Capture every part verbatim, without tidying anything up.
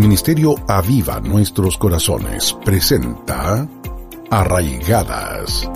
Ministerio Aviva Nuestros Corazones presenta Arraigadas.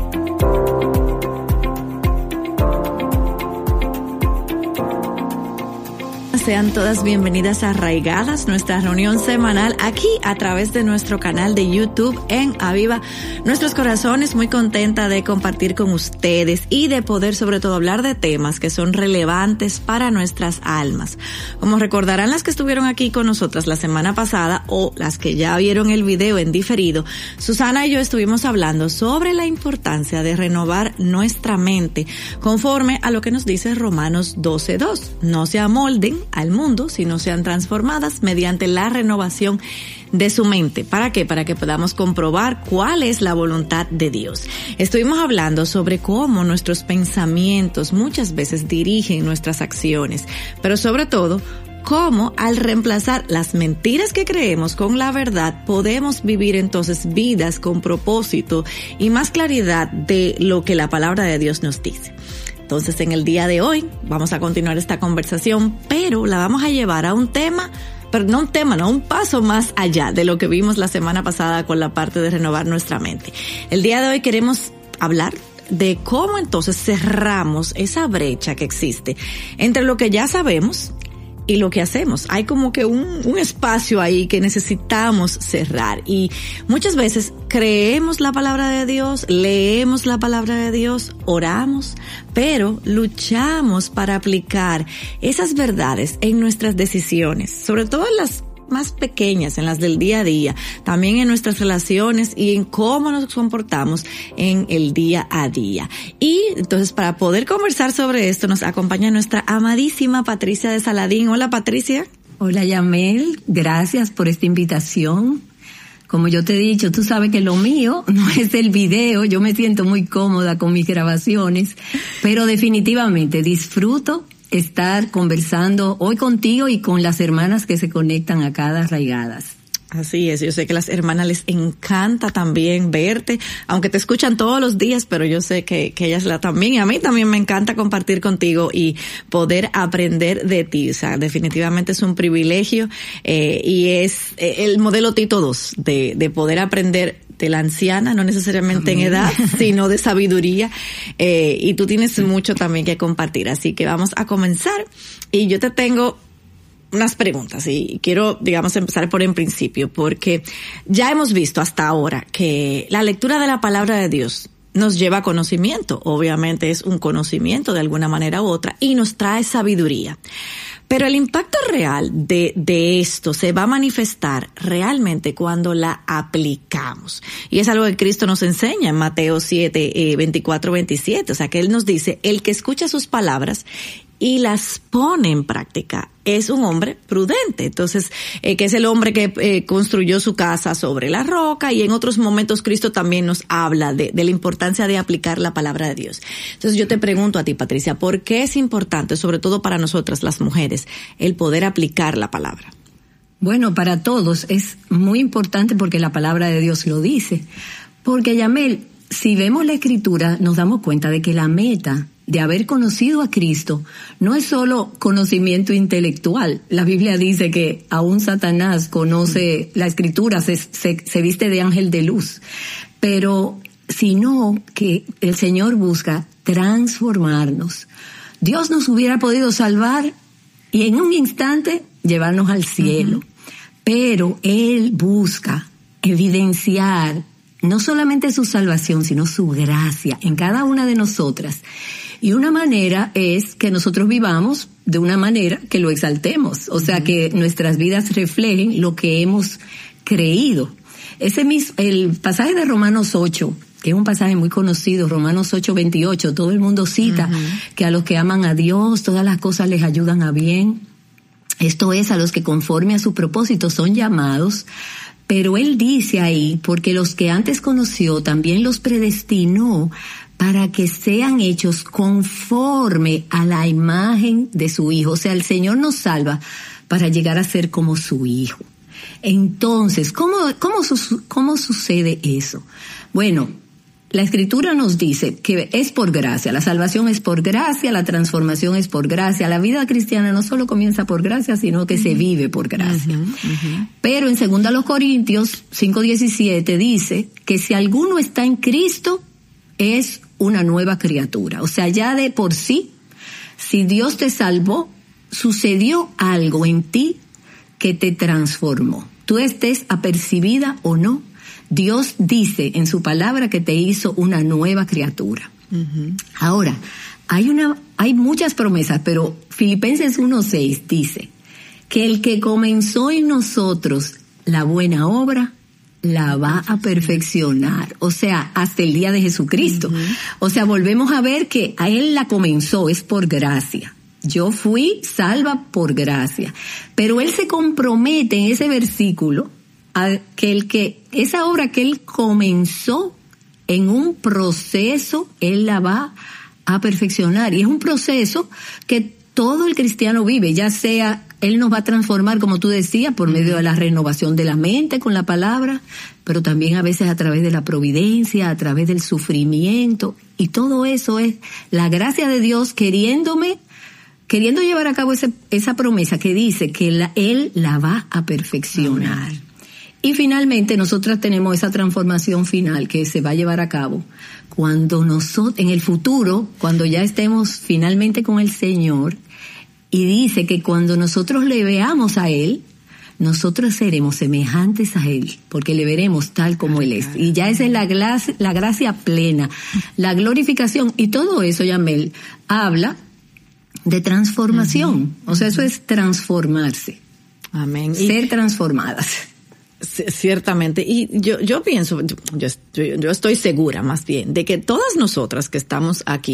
Sean todas bienvenidas a Arraigadas, nuestra reunión semanal aquí a través de nuestro canal de YouTube en Aviva Nuestros Corazones. Muy contenta de compartir con ustedes y de poder sobre todo hablar de temas que son relevantes para nuestras almas. Como recordarán las que estuvieron aquí con nosotras la semana pasada o las que ya vieron el video en diferido, Susana y yo estuvimos hablando sobre la importancia de renovar nuestra mente conforme a lo que nos dice Romanos doce dos. No se amolden al mundo, sino sean transformadas mediante la renovación de su mente. ¿Para qué? Para que podamos comprobar cuál es la voluntad de Dios. Estuvimos hablando sobre cómo nuestros pensamientos muchas veces dirigen nuestras acciones, pero sobre todo, cómo al reemplazar las mentiras que creemos con la verdad, podemos vivir entonces vidas con propósito y más claridad de lo que la palabra de Dios nos dice. Entonces, en el día de hoy vamos a continuar esta conversación, pero la vamos a llevar a un tema, pero no un tema, no un paso más allá de lo que vimos la semana pasada con la parte de renovar nuestra mente. El día de hoy queremos hablar de cómo entonces cerramos esa brecha que existe entre lo que ya sabemos y lo que hacemos. Hay como que un, un espacio ahí que necesitamos cerrar, y muchas veces creemos la palabra de Dios, leemos la palabra de Dios, oramos, pero luchamos para aplicar esas verdades en nuestras decisiones, sobre todo en las más pequeñas, en las del día a día, también en nuestras relaciones y en cómo nos comportamos en el día a día. Y entonces, para poder conversar sobre esto, nos acompaña nuestra amadísima Patricia de Saladín. Hola, Patricia. Hola, Yamel. Gracias por esta invitación. Como yo te he dicho, tú sabes que lo mío no es el video. Yo me siento muy cómoda con mis grabaciones, pero definitivamente disfruto estar conversando hoy contigo y con las hermanas que se conectan a cada Arraigadas. Así es, yo sé que a las hermanas les encanta también verte, aunque te escuchan todos los días, pero yo sé que, que ellas la también, y a mí también me encanta compartir contigo y poder aprender de ti. O sea, definitivamente es un privilegio, eh, y es eh, el modelo Tito dos de, de poder aprender de la anciana, no necesariamente Amén. En edad, sino de sabiduría, eh, y tú tienes mucho también que compartir, así que vamos a comenzar, y yo te tengo unas preguntas, y quiero, digamos, empezar por en principio, porque ya hemos visto hasta ahora que la lectura de la palabra de Dios nos lleva a conocimiento, obviamente es un conocimiento de alguna manera u otra, y nos trae sabiduría. Pero el impacto real de, de esto se va a manifestar realmente cuando la aplicamos. Y es algo que Cristo nos enseña en Mateo siete, veinticuatro, veintisiete. O sea, que Él nos dice, el que escucha sus palabras y las pone en práctica es un hombre prudente. Entonces, eh, que es el hombre que eh, construyó su casa sobre la roca, y en otros momentos Cristo también nos habla de, de la importancia de aplicar la palabra de Dios. Entonces, yo te pregunto a ti, Patricia, ¿por qué es importante, sobre todo para nosotras las mujeres, el poder aplicar la palabra? Bueno, para todos es muy importante porque la palabra de Dios lo dice. Porque, Yamel, si vemos la Escritura, nos damos cuenta de que la meta de haber conocido a Cristo no es solo conocimiento intelectual. La Biblia dice que aún Satanás conoce la Escritura, se, se, se viste de ángel de luz, pero sino que el Señor busca transformarnos. Dios nos hubiera podido salvar y en un instante llevarnos al cielo, uh-huh. pero Él busca evidenciar no solamente su salvación, sino su gracia en cada una de nosotras. Y una manera es que nosotros vivamos de una manera que lo exaltemos, o sea, que nuestras vidas reflejen lo que hemos creído. Ese mismo, el pasaje de Romanos ocho, que es un pasaje muy conocido, Romanos ocho, veintiocho, todo el mundo cita uh-huh. que a los que aman a Dios, todas las cosas les ayudan a bien. Esto es, a los que conforme a su propósito son llamados. Pero él dice ahí, porque los que antes conoció también los predestinó para que sean hechos conforme a la imagen de su Hijo. O sea, el Señor nos salva para llegar a ser como su Hijo. Entonces, ¿cómo, cómo, cómo sucede eso? Bueno, la Escritura nos dice que es por gracia, la salvación es por gracia, la transformación es por gracia, la vida cristiana no solo comienza por gracia, sino que uh-huh. se vive por gracia. Uh-huh, uh-huh. Pero en segunda a los Corintios cinco diecisiete dice que si alguno está en Cristo, es una nueva criatura. O sea, ya de por sí, si Dios te salvó, sucedió algo en ti que te transformó. Tú estés apercibida o no, Dios dice en su palabra que te hizo una nueva criatura. Uh-huh. Ahora, hay una, hay muchas promesas, pero Filipenses uno seis dice que el que comenzó en nosotros la buena obra, la va a perfeccionar. O sea, hasta el día de Jesucristo. Uh-huh. O sea, volvemos a ver que a Él la comenzó, es por gracia. Yo fui salva por gracia. Pero Él se compromete en ese versículo a que el que esa obra que Él comenzó en un proceso, Él la va a perfeccionar. Y es un proceso que todo el cristiano vive, ya sea Él nos va a transformar, como tú decías, por medio de la renovación de la mente con la palabra, pero también a veces a través de la providencia, a través del sufrimiento. Y todo eso es la gracia de Dios queriéndome queriendo llevar a cabo ese, esa promesa que dice que la, Él la va a perfeccionar. Amén. Y finalmente nosotras tenemos esa transformación final que se va a llevar a cabo cuando nosotros, en el futuro, cuando ya estemos finalmente con el Señor, y dice que cuando nosotros le veamos a Él, nosotros seremos semejantes a Él, porque le veremos tal como Él es. Y ya esa es la gracia, la gracia plena, la glorificación, y todo eso, Yamel, habla de transformación. Uh-huh. O sea, eso es transformarse. Amén. Ser y transformadas. Ciertamente. Y yo, yo pienso, yo, yo, yo estoy segura más bien de que todas nosotras que estamos aquí,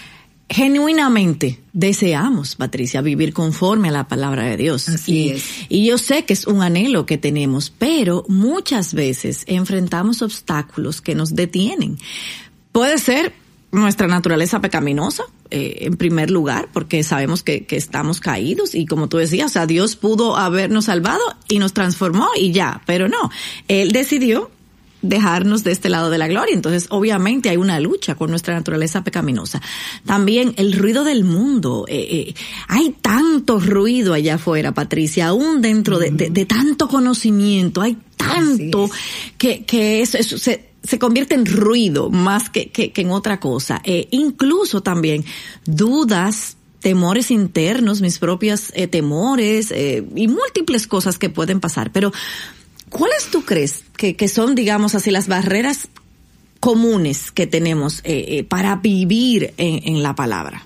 genuinamente deseamos, Patricia, vivir conforme a la palabra de Dios. Así y, es. Y yo sé que es un anhelo que tenemos, pero muchas veces enfrentamos obstáculos que nos detienen. Puede ser nuestra naturaleza pecaminosa, eh, en primer lugar, porque sabemos que, que estamos caídos y como tú decías, o sea, Dios pudo habernos salvado y nos transformó y ya, pero no, Él decidió dejarnos de este lado de la gloria. Entonces, obviamente hay una lucha con nuestra naturaleza pecaminosa. También el ruido del mundo. Eh, eh, hay tanto ruido allá afuera, Patricia, aún dentro de, de, de tanto conocimiento, hay tanto que, que eso, eso se, se convierte en ruido más que, que, que en otra cosa. Eh, incluso también dudas, temores internos, mis propios eh, temores eh, y múltiples cosas que pueden pasar. Pero, ¿cuáles tú crees que, que son, digamos así, las barreras comunes que tenemos eh, eh, para vivir en, en la palabra?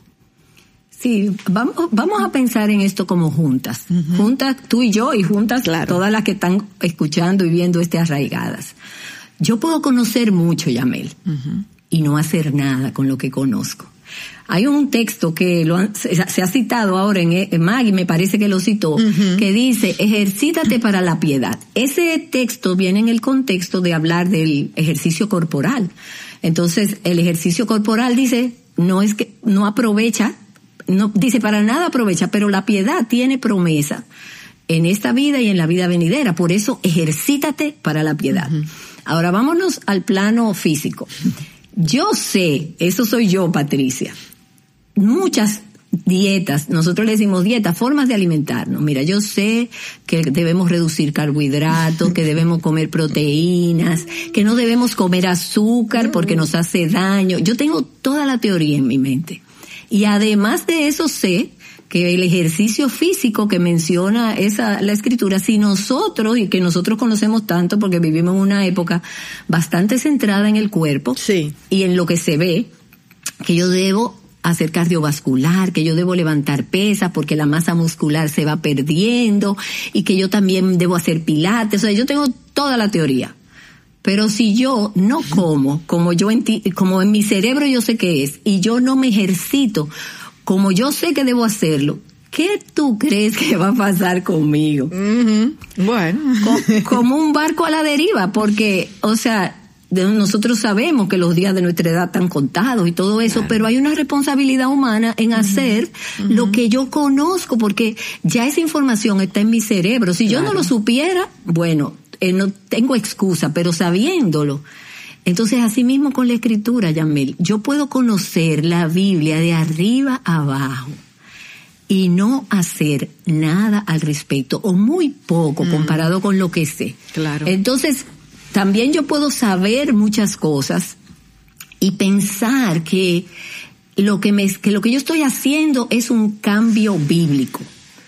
Sí, vamos, vamos a pensar en esto como juntas. Uh-huh. Juntas, tú y yo, y juntas claro. Todas las que están escuchando y viendo este Arraigadas. Yo puedo conocer mucho, Yamel, uh-huh. y no hacer nada con lo que conozco. Hay un texto que lo han, se, se ha citado ahora en, en Maggie, me parece que lo citó, uh-huh. que dice, ejercítate para la piedad. Ese texto viene en el contexto de hablar del ejercicio corporal. Entonces, el ejercicio corporal dice, no es que, no aprovecha, no, dice para nada aprovecha, pero la piedad tiene promesa en esta vida y en la vida venidera. Por eso, ejercítate para la piedad. Uh-huh. Ahora, vámonos al plano físico. Yo sé, eso soy yo, Patricia, muchas dietas, nosotros le decimos dietas, formas de alimentarnos. Mira, yo sé que debemos reducir carbohidratos, que debemos comer proteínas, que no debemos comer azúcar porque nos hace daño. Yo tengo toda la teoría en mi mente. Y además de eso sé que el ejercicio físico que menciona esa la escritura, si nosotros, y que nosotros conocemos tanto porque vivimos en una época bastante centrada en el cuerpo, sí. y en lo que se ve, que yo debo hacer cardiovascular, que yo debo levantar pesas porque la masa muscular se va perdiendo, y que yo también debo hacer pilates, o sea, yo tengo toda la teoría. Pero si yo no como, como yo en ti, como en mi cerebro yo sé que es, y yo no me ejercito como yo sé que debo hacerlo, ¿qué tú crees que va a pasar conmigo? Uh-huh. Bueno. Como, como un barco a la deriva, porque, o sea, de, nosotros sabemos que los días de nuestra edad están contados y todo eso, claro. Pero hay una responsabilidad humana en uh-huh. hacer uh-huh. lo que yo conozco, porque ya esa información está en mi cerebro. Si claro. yo no lo supiera, bueno, eh, no tengo excusa, pero sabiéndolo, Entonces, así mismo con la escritura, Yamel, yo puedo conocer la Biblia de arriba a abajo y no hacer nada al respecto, o muy poco mm. comparado con lo que sé. Claro. Entonces, también yo puedo saber muchas cosas y pensar que lo que me, que lo que yo estoy haciendo es un cambio bíblico.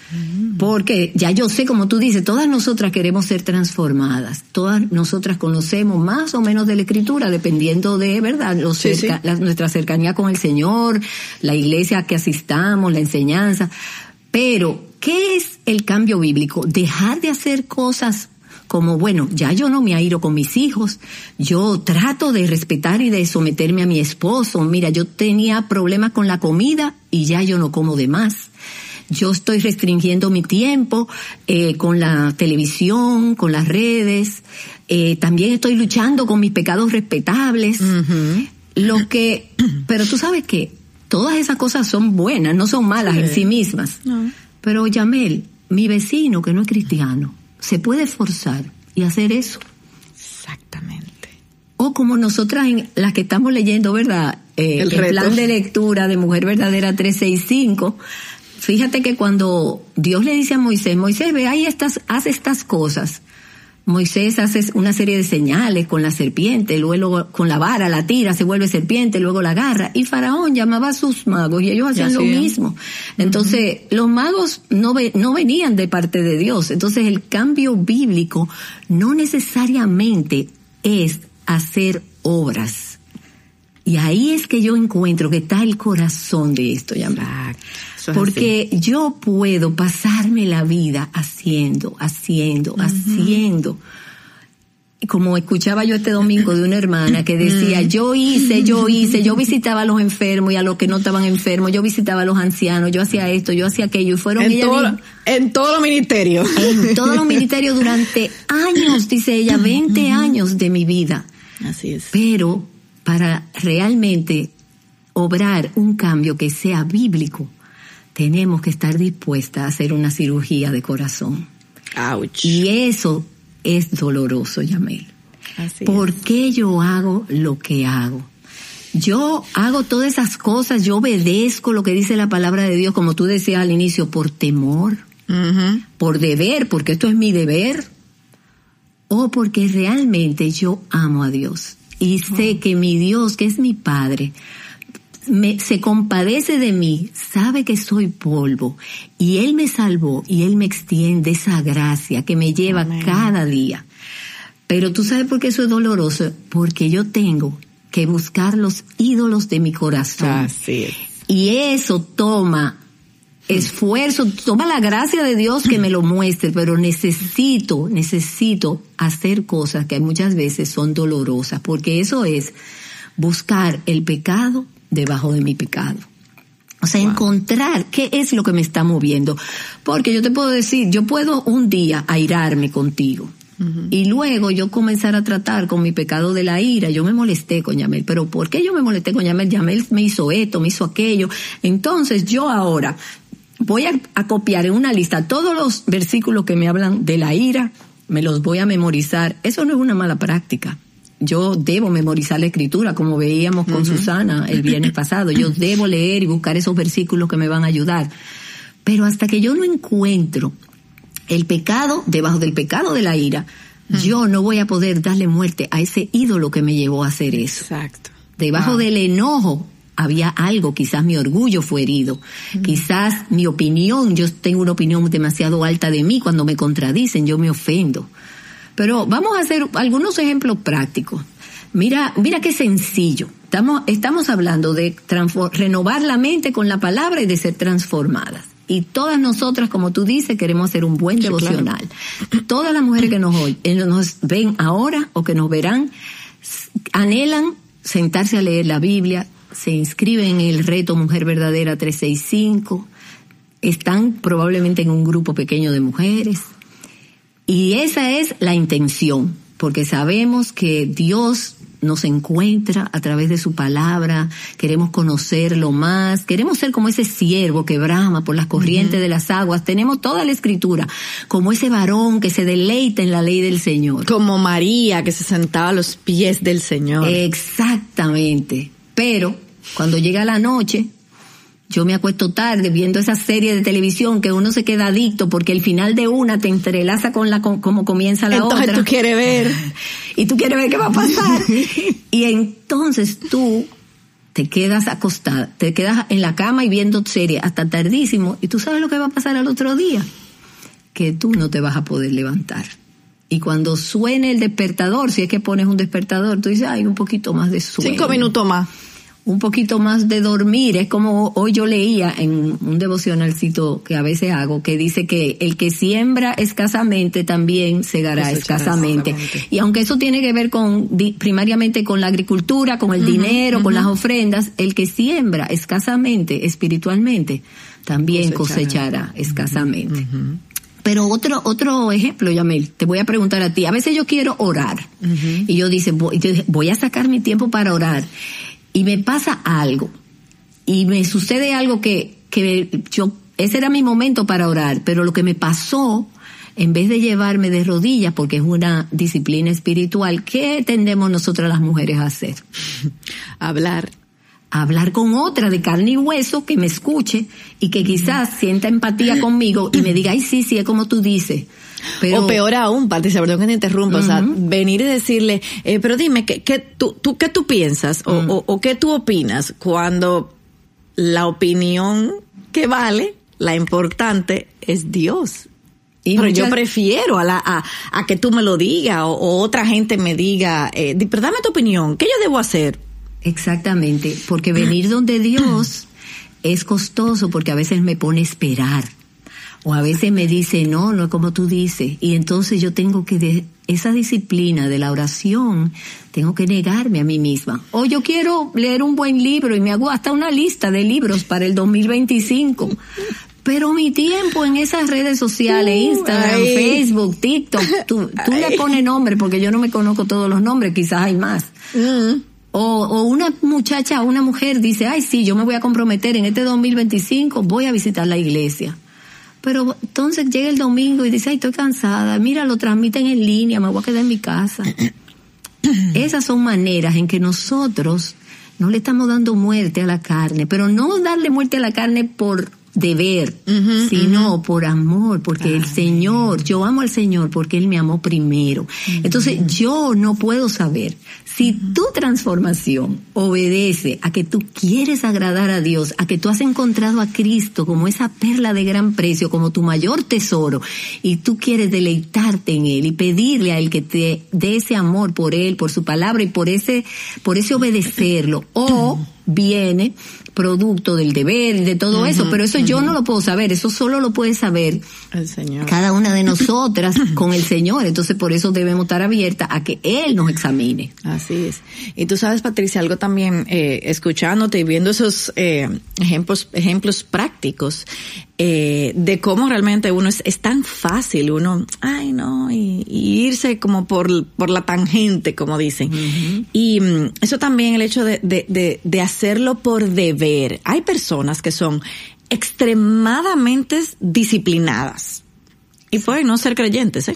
Porque ya yo sé, como tú dices, todas nosotras queremos ser transformadas, todas nosotras conocemos más o menos de la Escritura, dependiendo de, ¿verdad?, Los sí, cerca, sí. La, nuestra cercanía con el Señor, la iglesia a que asistamos, la enseñanza. Pero, ¿qué es el cambio bíblico? Dejar de hacer cosas como, bueno, ya yo no me airo con mis hijos, yo trato de respetar y de someterme a mi esposo. Mira, yo tenía problemas con la comida y ya yo no como de más. Yo estoy restringiendo mi tiempo eh, con la televisión, con las redes. Eh, también estoy luchando con mis pecados respetables. Uh-huh. Lo que, pero tú sabes que todas esas cosas son buenas, no son malas sí. en sí mismas. No. Pero Yamel, mi vecino que no es cristiano, se puede esforzar y hacer eso. Exactamente. O como nosotras, en las que estamos leyendo, ¿verdad? Eh, el, el plan de lectura de Mujer Verdadera trescientos sesenta y cinco. Fíjate que cuando Dios le dice a Moisés, Moisés, ve ahí estas, haz estas cosas. Moisés hace una serie de señales con la serpiente, luego con la vara la tira, se vuelve serpiente, luego la agarra. Y Faraón llamaba a sus magos y ellos hacían lo mismo. Entonces, uh-huh. los magos no, ve, no venían de parte de Dios. Entonces, el cambio bíblico no necesariamente es hacer obras. Y ahí es que yo encuentro que está el corazón de esto, Yamel. Porque así. Yo puedo pasarme la vida haciendo, haciendo, uh-huh. haciendo. Como escuchaba yo este domingo de una hermana que decía, yo hice, yo hice, yo visitaba a los enfermos y a los que no estaban enfermos, yo visitaba a los ancianos, yo hacía esto, yo hacía aquello, y fueron en ella todo, dijo, en todos los ministerios. En todos los ministerios durante años, dice ella, veinte uh-huh. años de mi vida. Así es. Pero para realmente obrar un cambio que sea bíblico, tenemos que estar dispuestas a hacer una cirugía de corazón. Ouch. Y eso es doloroso, Yamel. Así ¿Por es. qué yo hago lo que hago? Yo hago todas esas cosas, yo obedezco lo que dice la palabra de Dios, como tú decías al inicio, por temor, uh-huh. por deber, porque esto es mi deber, o porque realmente yo amo a Dios. Y sé oh. que mi Dios, que es mi Padre, me, se compadece de mí, sabe que soy polvo, y Él me salvó, y Él me extiende esa gracia que me lleva Amén. Cada día. Pero tú sabes por qué eso es doloroso, porque yo tengo que buscar los ídolos de mi corazón. Así es. Y eso toma esfuerzo, toma la gracia de Dios que me lo muestre, pero necesito, necesito hacer cosas que muchas veces son dolorosas, porque eso es buscar el pecado debajo de mi pecado. O sea, wow. encontrar qué es lo que me está moviendo. Porque yo te puedo decir, yo puedo un día airarme contigo. Uh-huh. Y luego yo comenzar a tratar con mi pecado de la ira. Yo me molesté con Yamel. ¿Pero por qué yo me molesté con Yamel? Yamel me hizo esto, me hizo aquello. Entonces yo ahora voy a, a copiar en una lista todos los versículos que me hablan de la ira, me los voy a memorizar. Eso no es una mala práctica. Yo debo memorizar la escritura, como veíamos con uh-huh. Susana el viernes pasado. Yo debo leer y buscar esos versículos que me van a ayudar. Pero hasta que yo no encuentro el pecado debajo del pecado de la ira, uh-huh. yo no voy a poder darle muerte a ese ídolo que me llevó a hacer eso. Exacto. Debajo wow. del enojo había algo, quizás mi orgullo fue herido, uh-huh. quizás mi opinión, yo tengo una opinión demasiado alta de mí, cuando me contradicen yo me ofendo. Pero vamos a hacer algunos ejemplos prácticos. Mira, mira qué sencillo. Estamos, estamos hablando de transform, renovar la mente con la palabra y de ser transformadas. Y todas nosotras, como tú dices, queremos hacer un buen sí, devocional. Claro. Todas las mujeres que nos, oyen, nos ven ahora o que nos verán, anhelan sentarse a leer la Biblia, se inscriben en el reto Mujer Verdadera trescientos sesenta y cinco, están probablemente en un grupo pequeño de mujeres. Y esa es la intención, porque sabemos que Dios nos encuentra a través de su palabra, queremos conocerlo más, queremos ser como ese siervo que brama por las corrientes uh-huh. de las aguas, tenemos toda la escritura, como ese varón que se deleita en la ley del Señor. Como María que se sentaba a los pies del Señor. Exactamente, pero cuando llega la noche, yo me acuesto tarde viendo esa serie de televisión que uno se queda adicto porque el final de una te entrelaza con la con, como comienza la entonces otra. Entonces tú quieres ver. Y tú quieres ver qué va a pasar. Y entonces tú te quedas acostada, te quedas en la cama y viendo serie hasta tardísimo. Y tú sabes lo que va a pasar al otro día. Que tú no te vas a poder levantar. Y cuando suene el despertador, si es que pones un despertador, tú dices, ay, un poquito más de sueño. Cinco minutos más. Un poquito más de dormir. Es como hoy yo leía en un devocionalcito que a veces hago, que dice que el que siembra escasamente también segará escasamente. Y aunque eso tiene que ver con primariamente con la agricultura, con el uh-huh, dinero, uh-huh. con las ofrendas, el que siembra escasamente espiritualmente también cosechará, cosechará escasamente. Uh-huh. Pero otro otro ejemplo, Yamel, te voy a preguntar a ti. A veces yo quiero orar uh-huh. y yo dice voy, yo voy a sacar mi tiempo para orar. Y me pasa algo, y me sucede algo que, que yo, ese era mi momento para orar, pero lo que me pasó, en vez de llevarme de rodillas, porque es una disciplina espiritual, ¿qué tendemos nosotras las mujeres a hacer? Hablar. Hablar con otra de carne y hueso que me escuche y que quizás sienta empatía conmigo y me diga, ay, sí, sí, es como tú dices. Pero, o peor aún, Patricia, perdón que te interrumpa, uh-huh. o sea, venir y decirle, eh, pero dime, ¿qué, qué, tú, tú, ¿qué tú piensas o, uh-huh. o, o qué tú opinas cuando la opinión que vale, la importante, es Dios? Y pero muchas... yo prefiero a, la, a, a que tú me lo digas o, o otra gente me diga, eh, pero dame tu opinión, ¿qué yo debo hacer? Exactamente, porque venir donde Dios es costoso porque a veces me pone a esperar. O a veces me dice, no, no es como tú dices. Y entonces yo tengo que, de esa disciplina de la oración, tengo que negarme a mí misma. O yo quiero leer un buen libro y me hago hasta una lista de libros para el dos mil veinticinco. Pero mi tiempo en esas redes sociales, Instagram, Ay. Facebook, TikTok, tú, tú le pones nombre porque yo no me conozco todos los nombres, quizás hay más. Mm. O, o una muchacha, una mujer dice, ay, sí, yo me voy a comprometer en este dos mil veinticinco, voy a visitar la iglesia. Pero entonces llega el domingo y dice, ay, estoy cansada, mira, lo transmiten en línea, me voy a quedar en mi casa. Esas son maneras en que nosotros no le estamos dando muerte a la carne, pero no darle muerte a la carne por deber, uh-huh, sino uh-huh. por amor, porque Ay. el Señor, yo amo al Señor porque Él me amó primero. Uh-huh. Entonces yo no puedo saber si uh-huh. tu transformación obedece a que tú quieres agradar a Dios, a que tú has encontrado a Cristo como esa perla de gran precio, como tu mayor tesoro, y tú quieres deleitarte en Él y pedirle a Él que te dé ese amor por Él, por su palabra y por ese, por ese obedecerlo, o viene producto del deber y de todo uh-huh, eso, pero eso uh-huh. yo no lo puedo saber, eso solo lo puede saber el Señor. Cada una de nosotras con el Señor, entonces por eso debemos estar abiertas a que Él nos examine. Así es. Y tú sabes, Patricia, algo también, eh, escuchándote y viendo esos eh, ejemplos ejemplos prácticos eh, de cómo realmente uno es, es tan fácil, uno, ay no, y, y irse como por por la tangente, como dicen. Uh-huh. Y um, eso también, el hecho de, de, de, de hacerlo por deber. Hay personas que son extremadamente disciplinadas y pueden no ser creyentes, ¿eh?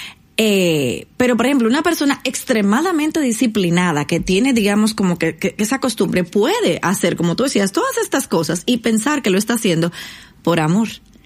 Eh, pero por ejemplo, una persona extremadamente disciplinada que tiene, digamos, como que, que esa costumbre puede hacer, como tú decías, todas estas cosas y pensar que lo está haciendo por amor.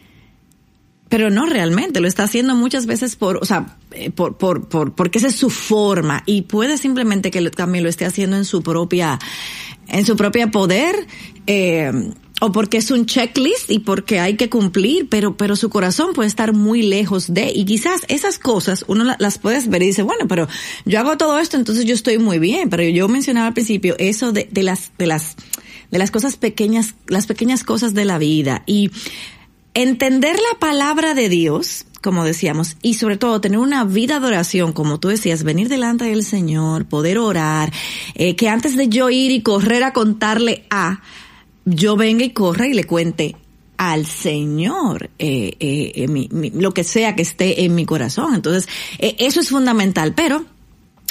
Pero no realmente, lo está haciendo muchas veces por, o sea, por, por, por, porque esa es su forma, y puede simplemente que también lo esté haciendo en su propia, en su propia poder, eh, o porque es un checklist y porque hay que cumplir, pero, pero su corazón puede estar muy lejos de, y quizás esas cosas uno las puedes ver y dice, bueno, pero yo hago todo esto, entonces yo estoy muy bien, pero yo mencionaba al principio eso de, de las, de las, de las cosas pequeñas, las pequeñas cosas de la vida, y entender la palabra de Dios, como decíamos, y sobre todo tener una vida de oración, como tú decías, venir delante del Señor, poder orar, eh, que antes de yo ir y correr a contarle a, yo venga y corra y le cuente al Señor eh, eh, eh, mi, mi, lo que sea que esté en mi corazón. Entonces, eh, eso es fundamental, pero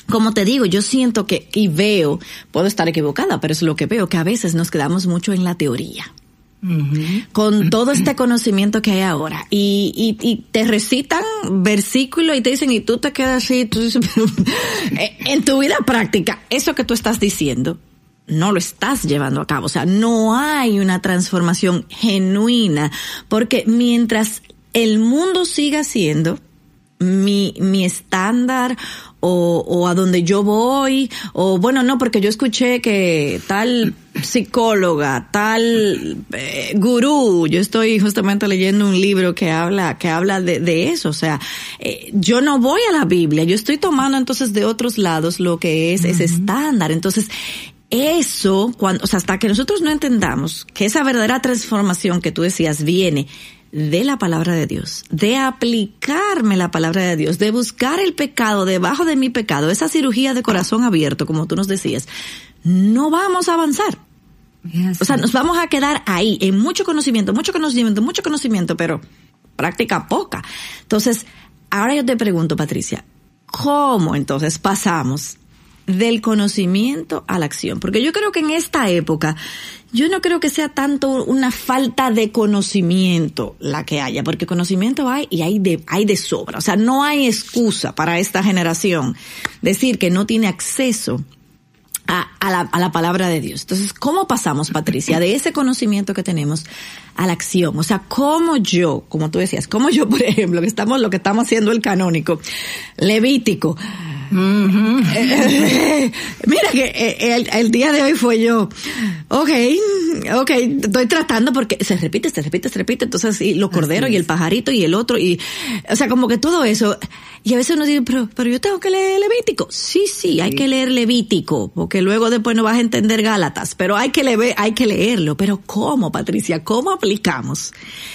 como te digo, yo siento que, y veo, puedo estar equivocada, pero es lo que veo, que a veces nos quedamos mucho en la teoría. Uh-huh. Con todo este conocimiento que hay ahora. Y, y, y te recitan versículos y te dicen, y tú te quedas así, tú dices, pero, en tu vida práctica, eso que tú estás diciendo, no lo estás llevando a cabo. O sea, no hay una transformación genuina, porque mientras el mundo siga siendo mi, mi estándar, o, o a donde yo voy, o bueno, no, porque yo escuché que tal psicóloga, tal eh, gurú, yo estoy justamente leyendo un libro que habla, que habla de, de eso, o sea, eh, yo no voy a la Biblia, yo estoy tomando entonces de otros lados lo que es uh-huh. ese estándar, entonces, eso, cuando, o sea, hasta que nosotros no entendamos que esa verdadera transformación que tú decías viene de la palabra de Dios, de aplicarme la palabra de Dios, de buscar el pecado debajo de mi pecado, esa cirugía de corazón abierto, como tú nos decías, no vamos a avanzar. Yes. O sea, nos vamos a quedar ahí, en mucho conocimiento, mucho conocimiento, mucho conocimiento, pero práctica poca. Entonces, ahora yo te pregunto, Patricia, ¿cómo entonces pasamos del conocimiento a la acción? Porque yo creo que en esta época, yo no creo que sea tanto una falta de conocimiento la que haya, porque conocimiento hay y hay de, hay de sobra. O sea, no hay excusa para esta generación decir que no tiene acceso a, a la, a la palabra de Dios. Entonces, ¿cómo pasamos, Patricia, de ese conocimiento que tenemos a la acción? O sea, ¿cómo yo, como tú decías, cómo yo, por ejemplo, que estamos, lo que estamos haciendo el canónico, Levítico, Uh-huh. Mira que el, el día de hoy fue yo, okay, okay, estoy tratando porque se repite, se repite, se repite, entonces sí, los corderos y el pajarito y el otro y, o sea, como que todo eso, y a veces uno dice, pero, pero yo tengo que leer Levítico. Sí, sí, hay sí. que leer Levítico, porque luego después no vas a entender Gálatas, pero hay que leer, hay que leerlo. Pero ¿cómo, Patricia? ¿Cómo aplicamos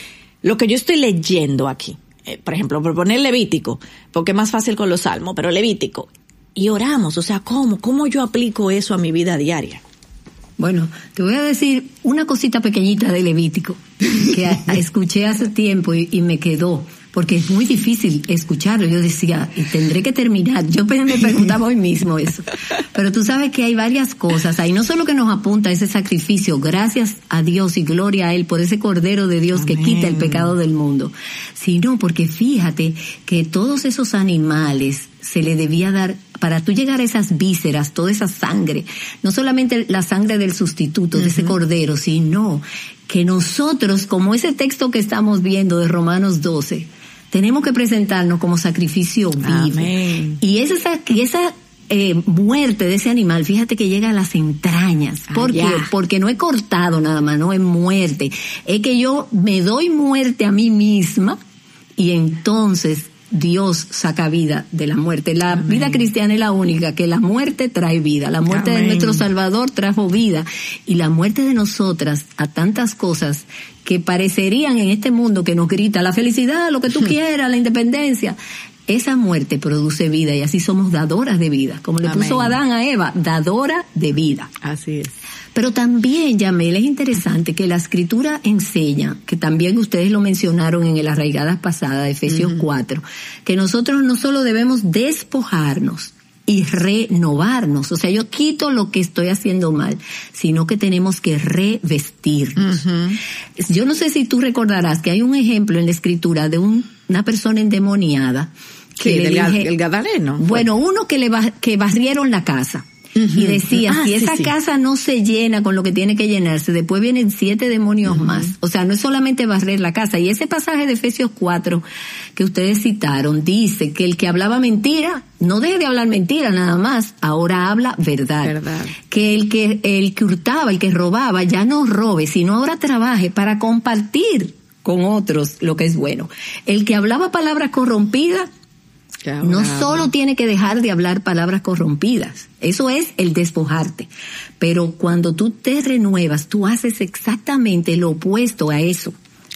lo que yo estoy leyendo aquí? Por ejemplo, proponer Levítico, porque es más fácil con los salmos, pero Levítico. Y oramos, o sea, ¿cómo? ¿Cómo yo aplico eso a mi vida diaria? Bueno, te voy a decir una cosita pequeñita de Levítico, que a, a escuché hace tiempo y, y me quedó, porque es muy difícil escucharlo. Yo decía, y tendré que terminar. Yo me preguntaba hoy mismo eso. Pero tú sabes que hay varias cosas ahí, no solo que nos apunta ese sacrificio, gracias a Dios y gloria a Él por ese Cordero de Dios Amén. Que quita el pecado del mundo, sino porque fíjate que todos esos animales se le debía dar, para tú llegar a esas vísceras, toda esa sangre, no solamente la sangre del sustituto, uh-huh. de ese Cordero, sino que nosotros, como ese texto que estamos viendo de Romanos doce, tenemos que presentarnos como sacrificio vivo. Amén. Y esa, y esa eh, muerte de ese animal, fíjate que llega a las entrañas. ¿Por qué? Porque no he cortado nada más, no es muerte. Es que yo me doy muerte a mí misma y entonces Dios saca vida de la muerte. La Amén. Vida cristiana es la única que la muerte trae vida. La muerte Amén. De nuestro Salvador trajo vida. Y la muerte de nosotras a tantas cosas que parecerían en este mundo que nos grita la felicidad, lo que tú quieras, la independencia. Esa muerte produce vida y así somos dadoras de vida. Como le Amén. Puso Adán a Eva, dadora de vida. Así es. Pero también, Yamel, es interesante que la Escritura enseña, que también ustedes lo mencionaron en el Arraigadas pasada, Efesios uh-huh. cuatro, que nosotros no solo debemos despojarnos y renovarnos, o sea, yo quito lo que estoy haciendo mal, sino que tenemos que revestirnos. Uh-huh. Yo no sé si tú recordarás que hay un ejemplo en la Escritura de un, una persona endemoniada. Que sí, le dije, el Gadareno. Bueno, uno que le ba, que barrieron la casa. Uh-huh. Y decía, ah, si esa sí, casa sí. no se llena con lo que tiene que llenarse, después vienen siete demonios uh-huh. más. O sea, no es solamente barrer la casa. Y ese pasaje de Efesios cuatro que ustedes citaron dice que el que hablaba mentira, no deje de hablar mentira nada más, ahora habla verdad. verdad. Que el que el que hurtaba, el que robaba, ya no robe, sino ahora trabaje para compartir con otros lo que es bueno. El que hablaba palabras corrompidas, no solo tiene que dejar de hablar palabras corrompidas, eso es el despojarte, pero cuando tú te renuevas, tú haces exactamente lo opuesto a eso.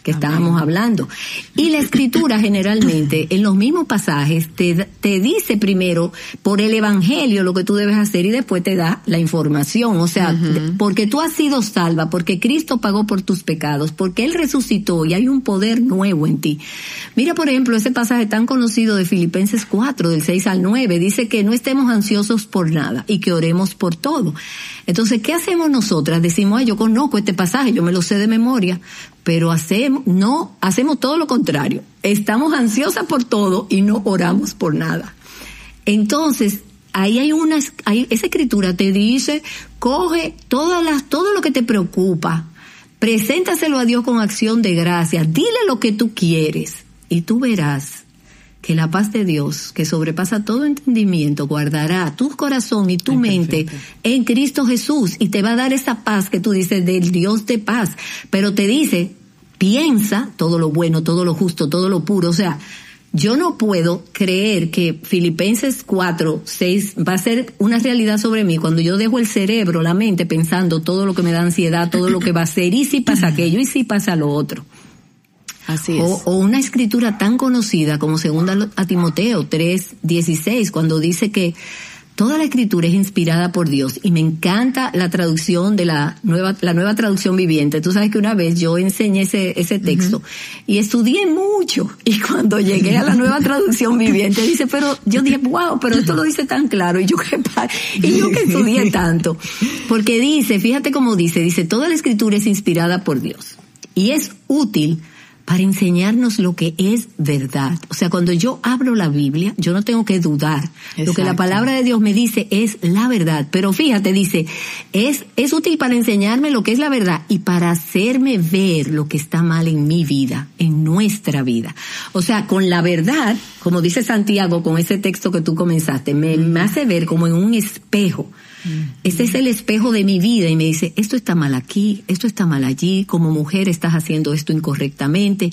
que Amén. Estábamos hablando. Y la Escritura generalmente, en los mismos pasajes, te, te dice primero por el Evangelio lo que tú debes hacer y después te da la información. O sea, uh-huh. porque tú has sido salva, porque Cristo pagó por tus pecados, porque Él resucitó y hay un poder nuevo en ti. Mira, por ejemplo, ese pasaje tan conocido de Filipenses cuatro, del seis al nueve, dice que no estemos ansiosos por nada y que oremos por todo. Entonces, ¿qué hacemos nosotras? Decimos, ay, yo conozco este pasaje, yo me lo sé de memoria, pero hacemos, no, hacemos todo lo contrario. Estamos ansiosas por todo y no oramos por nada. Entonces, ahí hay una, hay, esa escritura te dice, coge todas las, todo lo que te preocupa, preséntaselo a Dios con acción de gracias, dile lo que tú quieres y tú verás que la paz de Dios, que sobrepasa todo entendimiento, guardará tu corazón y tu Ay, mente perfecto. En Cristo Jesús y te va a dar esa paz que tú dices del Dios de paz. Pero te dice, piensa todo lo bueno, todo lo justo, todo lo puro. O sea, yo no puedo creer que Filipenses cuatro, seis va a ser una realidad sobre mí cuando yo dejo el cerebro, la mente, pensando todo lo que me da ansiedad, todo lo que va a ser, y si pasa aquello, y si pasa lo otro. Así es. O, o una escritura tan conocida como segunda a Timoteo tres dieciséis, cuando dice que toda la escritura es inspirada por Dios. Y me encanta la traducción de la nueva, la nueva traducción viviente. Tú sabes que una vez yo enseñé ese, ese texto uh-huh. y estudié mucho. Y cuando llegué a la nueva traducción viviente, dice, pero yo dije, wow, pero esto lo dice tan claro. Y yo que, y yo que estudié tanto. Porque dice, fíjate cómo dice, dice, toda la escritura es inspirada por Dios. Y es útil para enseñarnos lo que es verdad. O sea, cuando yo abro la Biblia, yo no tengo que dudar. Exacto. Lo que la palabra de Dios me dice es la verdad. Pero fíjate, dice, es, es útil para enseñarme lo que es la verdad y para hacerme ver lo que está mal en mi vida, en nuestra vida. O sea, con la verdad, como dice Santiago con ese texto que tú comenzaste, me, me hace ver como en un espejo. Este es el espejo de mi vida y me dice, esto está mal aquí, esto está mal allí, como mujer estás haciendo esto incorrectamente.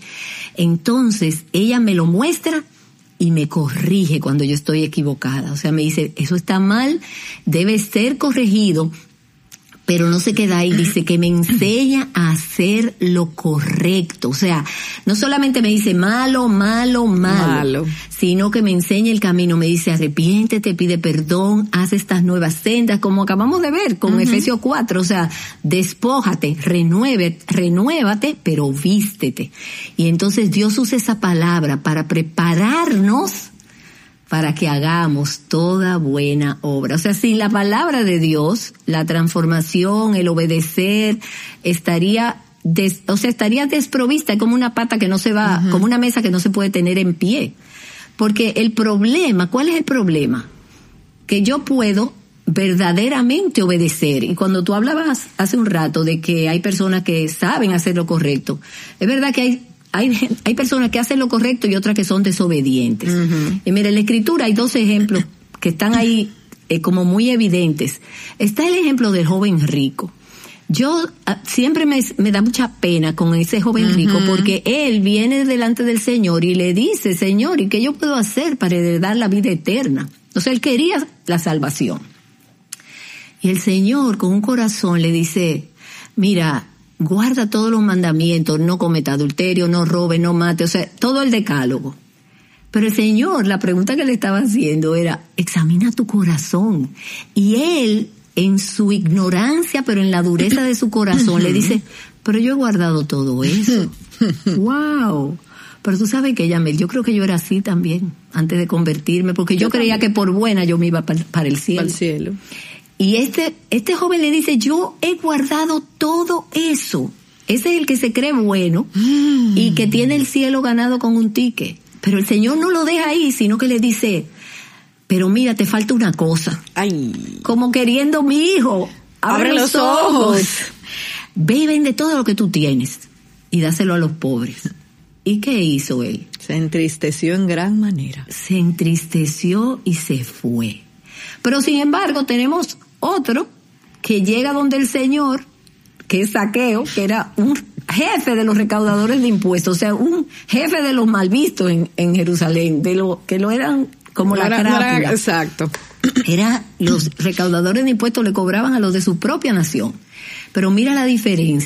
Entonces ella me lo muestra y me corrige cuando yo estoy equivocada. O sea, me dice, eso está mal, debe ser corregido. Pero no se queda ahí, dice que me enseña a hacer lo correcto. O sea, no solamente me dice malo, malo, malo, malo, sino que me enseña el camino. Me dice, arrepiéntete, pide perdón, haz estas nuevas sendas, como acabamos de ver con uh-huh. Efesios cuatro. O sea, despójate, renueve, renuévate, pero vístete. Y entonces Dios usa esa palabra para prepararnos para que hagamos toda buena obra. O sea, sin la palabra de Dios, la transformación, el obedecer, estaría, des, o sea, estaría desprovista, como una pata que no se va, uh-huh. como una mesa que no se puede tener en pie. Porque el problema, ¿cuál es el problema? Que yo puedo verdaderamente obedecer. Y cuando tú hablabas hace un rato de que hay personas que saben hacer lo correcto, es verdad que hay Hay, hay personas que hacen lo correcto y otras que son desobedientes. Uh-huh. Y mira, en la escritura hay dos ejemplos que están ahí eh, como muy evidentes. Está el ejemplo del joven rico. Yo a, siempre me, me da mucha pena con ese joven uh-huh. rico porque él viene delante del Señor y le dice, Señor, ¿y qué yo puedo hacer para heredar la vida eterna? O sea, él quería la salvación. Y el Señor con un corazón le dice, mira, guarda todos los mandamientos, no cometa adulterio, no robe, no mate, o sea, todo el decálogo. Pero el Señor, la pregunta que le estaba haciendo era, examina tu corazón. Y él, en su ignorancia, pero en la dureza de su corazón, le dice, pero yo he guardado todo eso. ¡Wow! Pero tú sabes que, Yamel, yo creo que yo era así también, antes de convertirme, porque yo, yo creía que por buena yo me iba para, para el cielo. Para el cielo. Y este, este joven le dice, yo he guardado todo eso. Ese es el que se cree bueno mm. y que tiene el cielo ganado con un ticket. Pero el Señor no lo deja ahí, sino que le dice, pero mira, te falta una cosa. Ay. Como queriendo, mi hijo, abre, abre los, los ojos. ojos. Ve y vende todo lo que tú tienes y dáselo a los pobres. ¿Y qué hizo él? Se entristeció en gran manera. Se entristeció y se fue. Pero sin embargo tenemos otro que llega donde el Señor, que es Zaqueo, que era un jefe de los recaudadores de impuestos, o sea, un jefe de los mal vistos en, en Jerusalén, de lo que lo eran como no la era, crápula. No era, exacto. Era, los recaudadores de impuestos le cobraban a los de su propia nación. Pero mira la diferencia.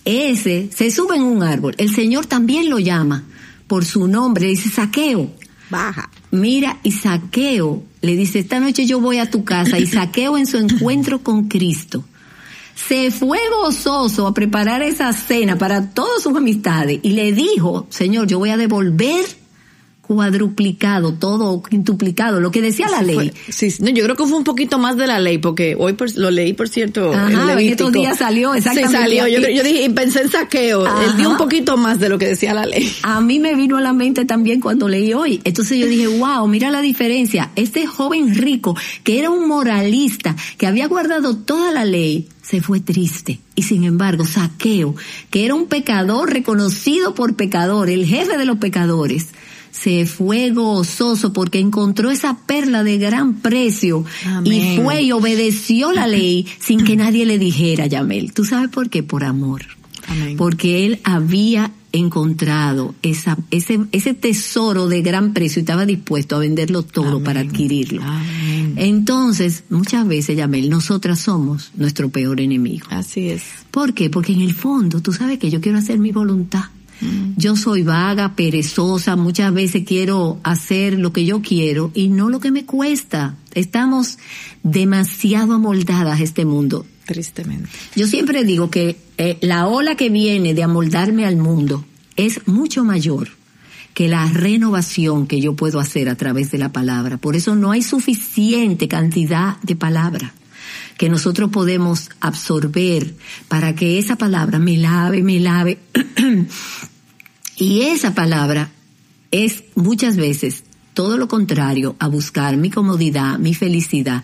ese se sube en un árbol. El Señor también lo llama por su nombre, dice Zaqueo. Baja. Mira, y Zaqueo le dice, esta noche yo voy a tu casa. Y Zaqueo en su encuentro con Cristo se fue gozoso a preparar esa cena para todas sus amistades y le dijo, Señor, yo voy a devolver cuadruplicado, todo quintuplicado, lo que decía la ley. Sí, no, yo creo que fue un poquito más de la ley, porque hoy por, lo leí, por cierto, Ajá, en Levítico. estos días salió, exactamente. Sí, salió, yo, yo dije, y pensé en Zaqueo, Ajá. él dio un poquito más de lo que decía la ley. A mí me vino a la mente también cuando leí hoy, entonces yo dije, wow, mira la diferencia, este joven rico, que era un moralista, que había guardado toda la ley, se fue triste. Y sin embargo, Zaqueo, que era un pecador reconocido por pecador, el jefe de los pecadores, se fue gozoso porque encontró esa perla de gran precio. Amén. Y fue y obedeció la ley sin que nadie le dijera, Yamel. ¿Tú sabes por qué? Por amor. Amén. Porque él había encontrado esa, ese, ese tesoro de gran precio y estaba dispuesto a venderlo todo Amén. Para adquirirlo. Amén. Entonces, muchas veces, Yamel, nosotras somos nuestro peor enemigo. Así es. ¿Por qué? Porque en el fondo, tú sabes que yo quiero hacer mi voluntad. Yo soy vaga, perezosa, muchas veces quiero hacer lo que yo quiero y no lo que me cuesta. Estamos demasiado amoldadas a este mundo. Tristemente. Yo siempre digo que eh, la ola que viene de amoldarme al mundo es mucho mayor que la renovación que yo puedo hacer a través de la palabra. Por eso no hay suficiente cantidad de palabra que nosotros podemos absorber para que esa palabra me lave, me lave. Y esa palabra es muchas veces todo lo contrario a buscar mi comodidad, mi felicidad.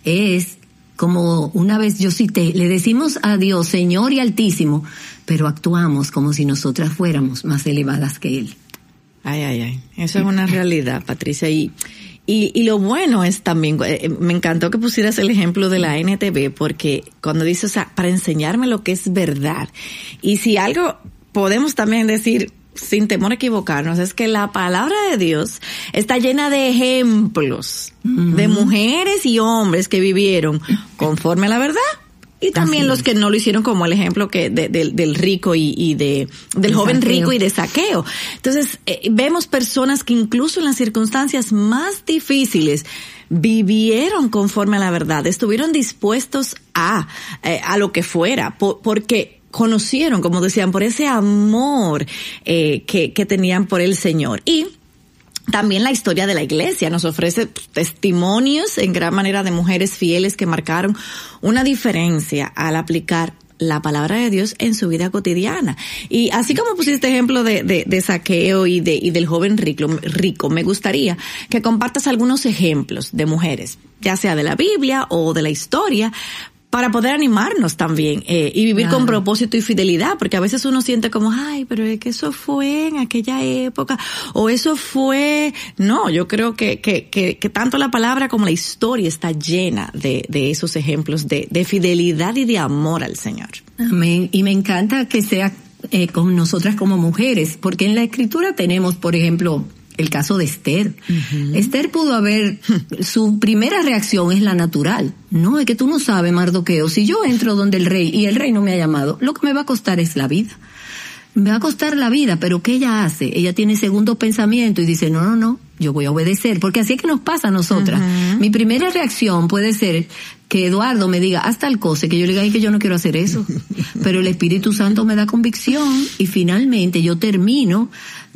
Es como una vez yo cité, le decimos a Dios, Señor y Altísimo, pero actuamos como si nosotras fuéramos más elevadas que Él. Ay, ay, ay. Eso es una realidad, Patricia. Y, y, y lo bueno es también, eh, me encantó que pusieras el ejemplo de la N T V, porque cuando dice, o sea, para enseñarme lo que es verdad. Y si algo podemos también decir, sin temor a equivocarnos, es que la palabra de Dios está llena de ejemplos mm-hmm. de mujeres y hombres que vivieron conforme a la verdad. Y también Así los es. Que no lo hicieron, como el ejemplo que de, de, del rico y, y de del de joven Zaqueo. Rico y de Zaqueo. Entonces, eh, vemos personas que incluso en las circunstancias más difíciles vivieron conforme a la verdad, estuvieron dispuestos a, eh, a lo que fuera, por, porque conocieron, como decían, por ese amor eh, que, que tenían por el Señor. Y también la historia de la iglesia nos ofrece testimonios en gran manera de mujeres fieles que marcaron una diferencia al aplicar la palabra de Dios en su vida cotidiana. Y así como pusiste ejemplo de, de, de Zaqueo y de, y del joven rico, rico, me gustaría que compartas algunos ejemplos de mujeres, ya sea de la Biblia o de la historia, para poder animarnos también eh, y vivir claro. con propósito y fidelidad, porque a veces uno siente como, ay, pero es que eso fue en aquella época, o eso fue... No, yo creo que que que, que tanto la palabra como la historia está llena de, de esos ejemplos de, de fidelidad y de amor al Señor. Amén. Y me encanta que sea eh, con nosotras como mujeres, porque en la Escritura tenemos, por ejemplo, el caso de Esther. Uh-huh. Esther pudo haber, su primera reacción es la natural. No, es que tú no sabes, Mardoqueo, si yo entro donde el rey y el rey no me ha llamado, lo que me va a costar es la vida. Me va a costar la vida, pero ¿qué ella hace? Ella tiene segundo pensamiento y dice, no, no, no, yo voy a obedecer, porque así es que nos pasa a nosotras. Uh-huh. Mi primera reacción puede ser que Eduardo me diga, haz tal cosa, que yo le diga, ay, que yo no quiero hacer eso. Pero el Espíritu Santo me da convicción y finalmente yo termino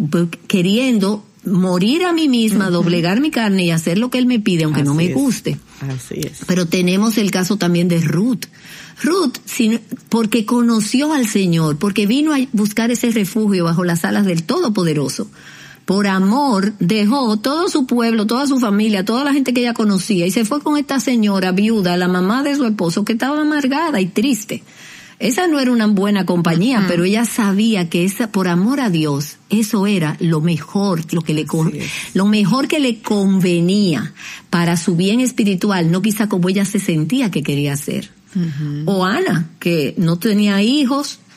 queriendo morir a mí misma, uh-huh. doblegar mi carne y hacer lo que Él me pide, aunque Así no me es. guste. Así es. Pero tenemos el caso también de Ruth. Ruth, sin, porque conoció al Señor, porque vino a buscar ese refugio bajo las alas del Todopoderoso. Por amor dejó todo su pueblo, toda su familia, toda la gente que ella conocía y se fue con esta señora viuda, la mamá de su esposo, que estaba amargada y triste. Esa no era una buena compañía, uh-huh. pero ella sabía que esa, por amor a Dios, eso era lo mejor, lo que le con, lo mejor que le convenía para su bien espiritual, no quizá como ella se sentía que quería hacer. Uh-huh. O Ana, que no tenía hijos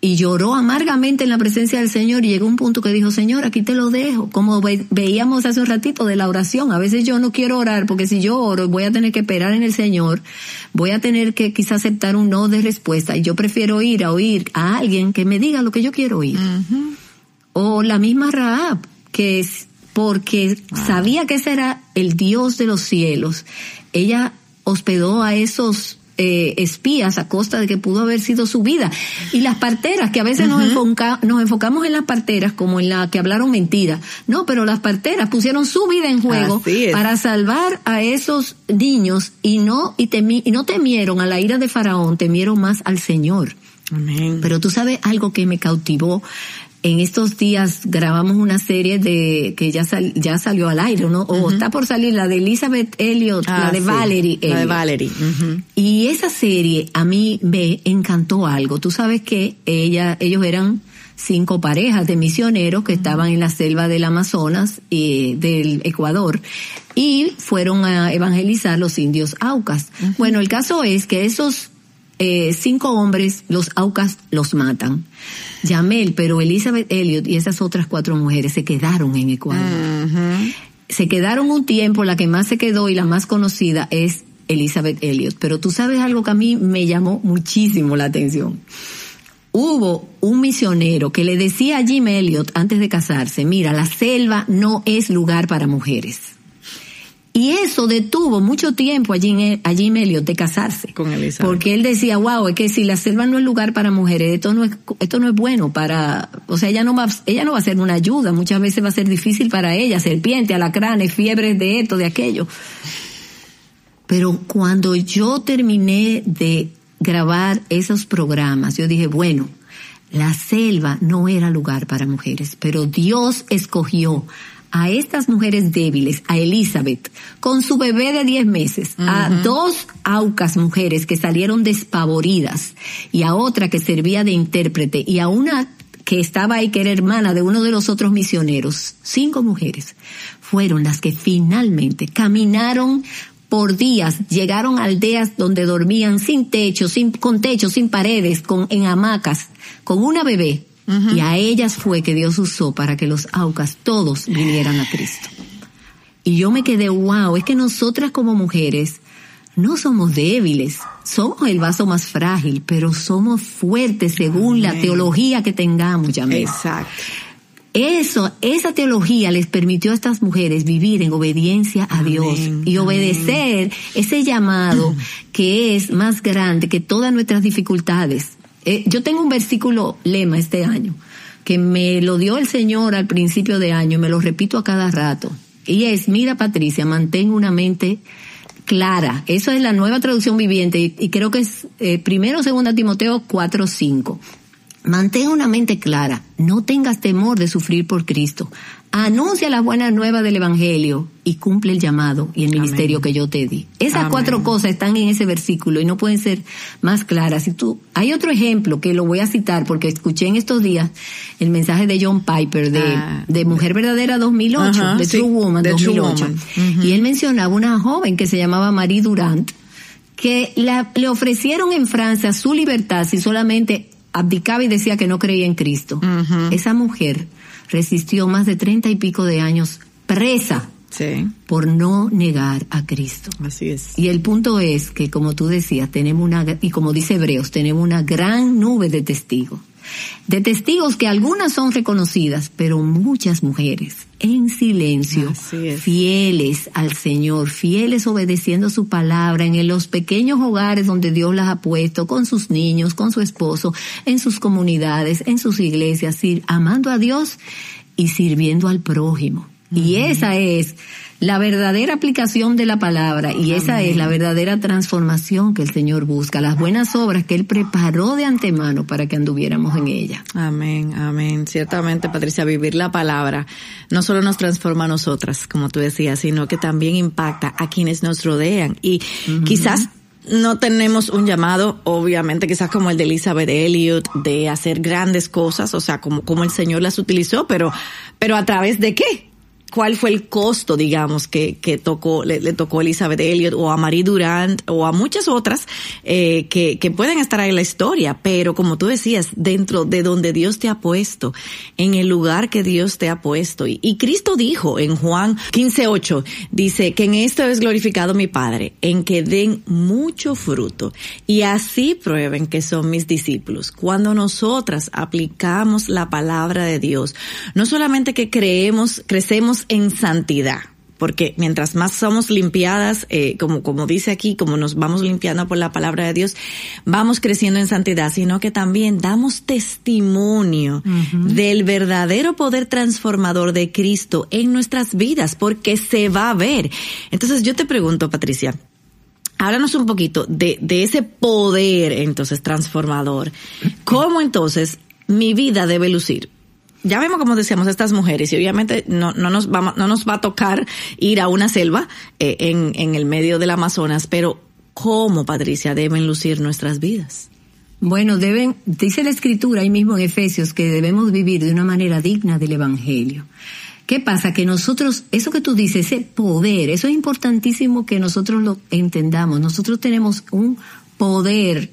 y lloró amargamente en la presencia del Señor, y llegó un punto que dijo, Señor, aquí te lo dejo, como ve, veíamos hace un ratito de la oración. A veces yo no quiero orar, porque si yo oro voy a tener que esperar en el Señor, voy a tener que quizás aceptar un no de respuesta, y yo prefiero ir a oír a alguien que me diga lo que yo quiero oír. Uh-huh. O la misma Rahab, que es porque wow. sabía que ese era el Dios de los cielos, ella hospedó a esos Eh, espías a costa de que pudo haber sido su vida. Y las parteras, que a veces uh-huh. nos, enfoca, nos enfocamos en las parteras como en la que hablaron mentiras. No, pero las parteras pusieron su vida en juego para salvar a esos niños, y no y, temi, y no temieron a la ira de Faraón, temieron más al Señor. Amén. Pero tú sabes algo que me cautivó. En estos días grabamos una serie de que ya sal, ya salió al aire, ¿no? O uh-huh. está por salir, la de Elizabeth Elliot, ah, la de sí, Valerie Elliot. La de Valerie. Uh-huh. Y esa serie a mí me encantó algo. Tú sabes que ella, ellos eran cinco parejas de misioneros que uh-huh. estaban en la selva del Amazonas y del Ecuador, y fueron a evangelizar los indios Aucas. Uh-huh. Bueno, el caso es que esos Eh, cinco hombres, los Aucas los matan. Yamel, pero Elizabeth Elliot y esas otras cuatro mujeres se quedaron en Ecuador. Uh-huh. Se quedaron un tiempo, la que más se quedó y la más conocida es Elizabeth Elliot. Pero tú sabes algo que a mí me llamó muchísimo la atención. Hubo un misionero que le decía a Jim Elliot antes de casarse, mira, la selva no es lugar para mujeres. Y eso detuvo mucho tiempo a Jim, a Jim Elliot de casarse. Con Elizabeth. Porque él decía, wow, es que si la selva no es lugar para mujeres, esto no es, esto no es bueno para, o sea, ella no va, ella no va a ser una ayuda, muchas veces va a ser difícil para ella, serpiente, alacranes, fiebres de esto, de aquello. Pero cuando yo terminé de grabar esos programas, yo dije, bueno, la selva no era lugar para mujeres, pero Dios escogió a estas mujeres débiles, a Elizabeth, con su bebé de diez meses, uh-huh. a dos Aucas mujeres que salieron despavoridas, y a otra que servía de intérprete, y a una que estaba ahí que era hermana de uno de los otros misioneros. Cinco mujeres fueron las que finalmente caminaron por días, llegaron a aldeas donde dormían sin techo, sin, con techo, sin paredes, con, en hamacas, con una bebé. Uh-huh. Y a ellas fue que Dios usó para que los Aucas todos vinieran a Cristo. Y yo me quedé, wow, es que nosotras como mujeres no somos débiles, somos el vaso más frágil, pero somos fuertes según Amén. La teología que tengamos, Yamel. Exacto. Eso, esa teología les permitió a estas mujeres vivir en obediencia a Amén. Dios y obedecer Amén. Ese llamado que es más grande que todas nuestras dificultades. Eh, yo tengo un versículo lema este año que me lo dio el Señor al principio de año y me lo repito a cada rato. Y es, mira Patricia, mantén una mente clara. Eso es la Nueva Traducción Viviente y, y creo que es eh, primero o segunda Timoteo cuatro cinco. Mantén una mente clara, no tengas temor de sufrir por Cristo. Anuncia las buenas nuevas del Evangelio y cumple el llamado y el ministerio Amén. Que yo te di. Esas Amén. Cuatro cosas están en ese versículo y no pueden ser más claras. Si tú, hay otro ejemplo que lo voy a citar porque escuché en estos días el mensaje de John Piper de, ah, de Mujer Verdadera dos mil ocho, uh-huh, de sí, True Woman dos mil ocho. True Woman. Uh-huh. Y él mencionaba una joven que se llamaba Marie Durant que la, le ofrecieron en Francia su libertad si solamente abdicaba y decía que no creía en Cristo. Uh-huh. Esa mujer resistió más de treinta y pico de años presa sí. por no negar a Cristo. Así es. Y el punto es que, como tú decías, tenemos una, y como dice Hebreos, tenemos una gran nube de testigos. De testigos que algunas son reconocidas, pero muchas mujeres en silencio, fieles al Señor, fieles obedeciendo su palabra en los pequeños hogares donde Dios las ha puesto, con sus niños, con su esposo, en sus comunidades, en sus iglesias, amando a Dios y sirviendo al prójimo. Uh-huh. Y esa es la verdadera aplicación de la palabra y Amén. Esa es la verdadera transformación que el Señor busca, las buenas obras que Él preparó de antemano para que anduviéramos en ella. Amén, amén. Ciertamente, Patricia, vivir la palabra no solo nos transforma a nosotras, como tú decías, sino que también impacta a quienes nos rodean y uh-huh. quizás no tenemos un llamado, obviamente, quizás como el de Elizabeth Elliot, de hacer grandes cosas, o sea, como, como el Señor las utilizó, pero, pero ¿a través de qué? cuál fue el costo, digamos, que, que tocó, le, le tocó a Elizabeth Elliot o a Marie Durant o a muchas otras, eh, que, que pueden estar ahí en la historia, pero como tú decías, dentro de donde Dios te ha puesto, en el lugar que Dios te ha puesto. Y, y Cristo dijo en Juan quince ocho, dice que en esto es glorificado mi Padre, en que den mucho fruto y así prueben que son mis discípulos. Cuando nosotras aplicamos la palabra de Dios, no solamente que creemos, crecemos en santidad, porque mientras más somos limpiadas, eh, como, como dice aquí, como nos vamos limpiando por la palabra de Dios, vamos creciendo en santidad, sino que también damos testimonio uh-huh. del verdadero poder transformador de Cristo en nuestras vidas, porque se va a ver. Entonces yo te pregunto, Patricia, háblanos un poquito de, de ese poder entonces transformador. ¿Cómo entonces mi vida debe lucir? Ya vemos, como decíamos, estas mujeres, y obviamente no, no nos va, no nos va a tocar ir a una selva eh, en, en el medio del Amazonas, pero ¿cómo, Patricia, deben lucir nuestras vidas? Bueno, deben, dice la Escritura ahí mismo en Efesios, que debemos vivir de una manera digna del Evangelio. ¿Qué pasa? Que nosotros, eso que tú dices, ese poder, eso es importantísimo que nosotros lo entendamos. Nosotros tenemos un poder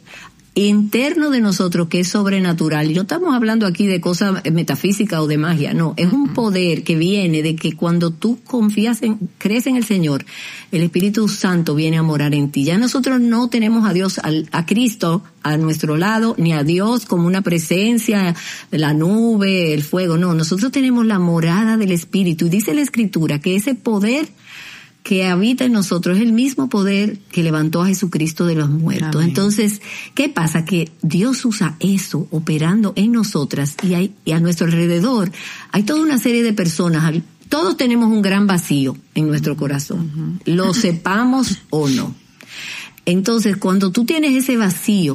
interno de nosotros que es sobrenatural. Y no estamos hablando aquí de cosas metafísicas o de magia, no. Es un poder que viene de que cuando tú confías en, crees en el Señor, el Espíritu Santo viene a morar en ti. Ya nosotros no tenemos a Dios, a, a Cristo a nuestro lado, ni a Dios como una presencia, la nube, el fuego. No, nosotros tenemos la morada del Espíritu. Y dice la Escritura que ese poder que habita en nosotros es el mismo poder que levantó a Jesucristo de los muertos. Amén. Entonces, ¿qué pasa? Que Dios usa eso operando en nosotras y, hay, y a nuestro alrededor hay toda una serie de personas. Todos tenemos un gran vacío en nuestro corazón, uh-huh. lo sepamos o no. Entonces, cuando tú tienes ese vacío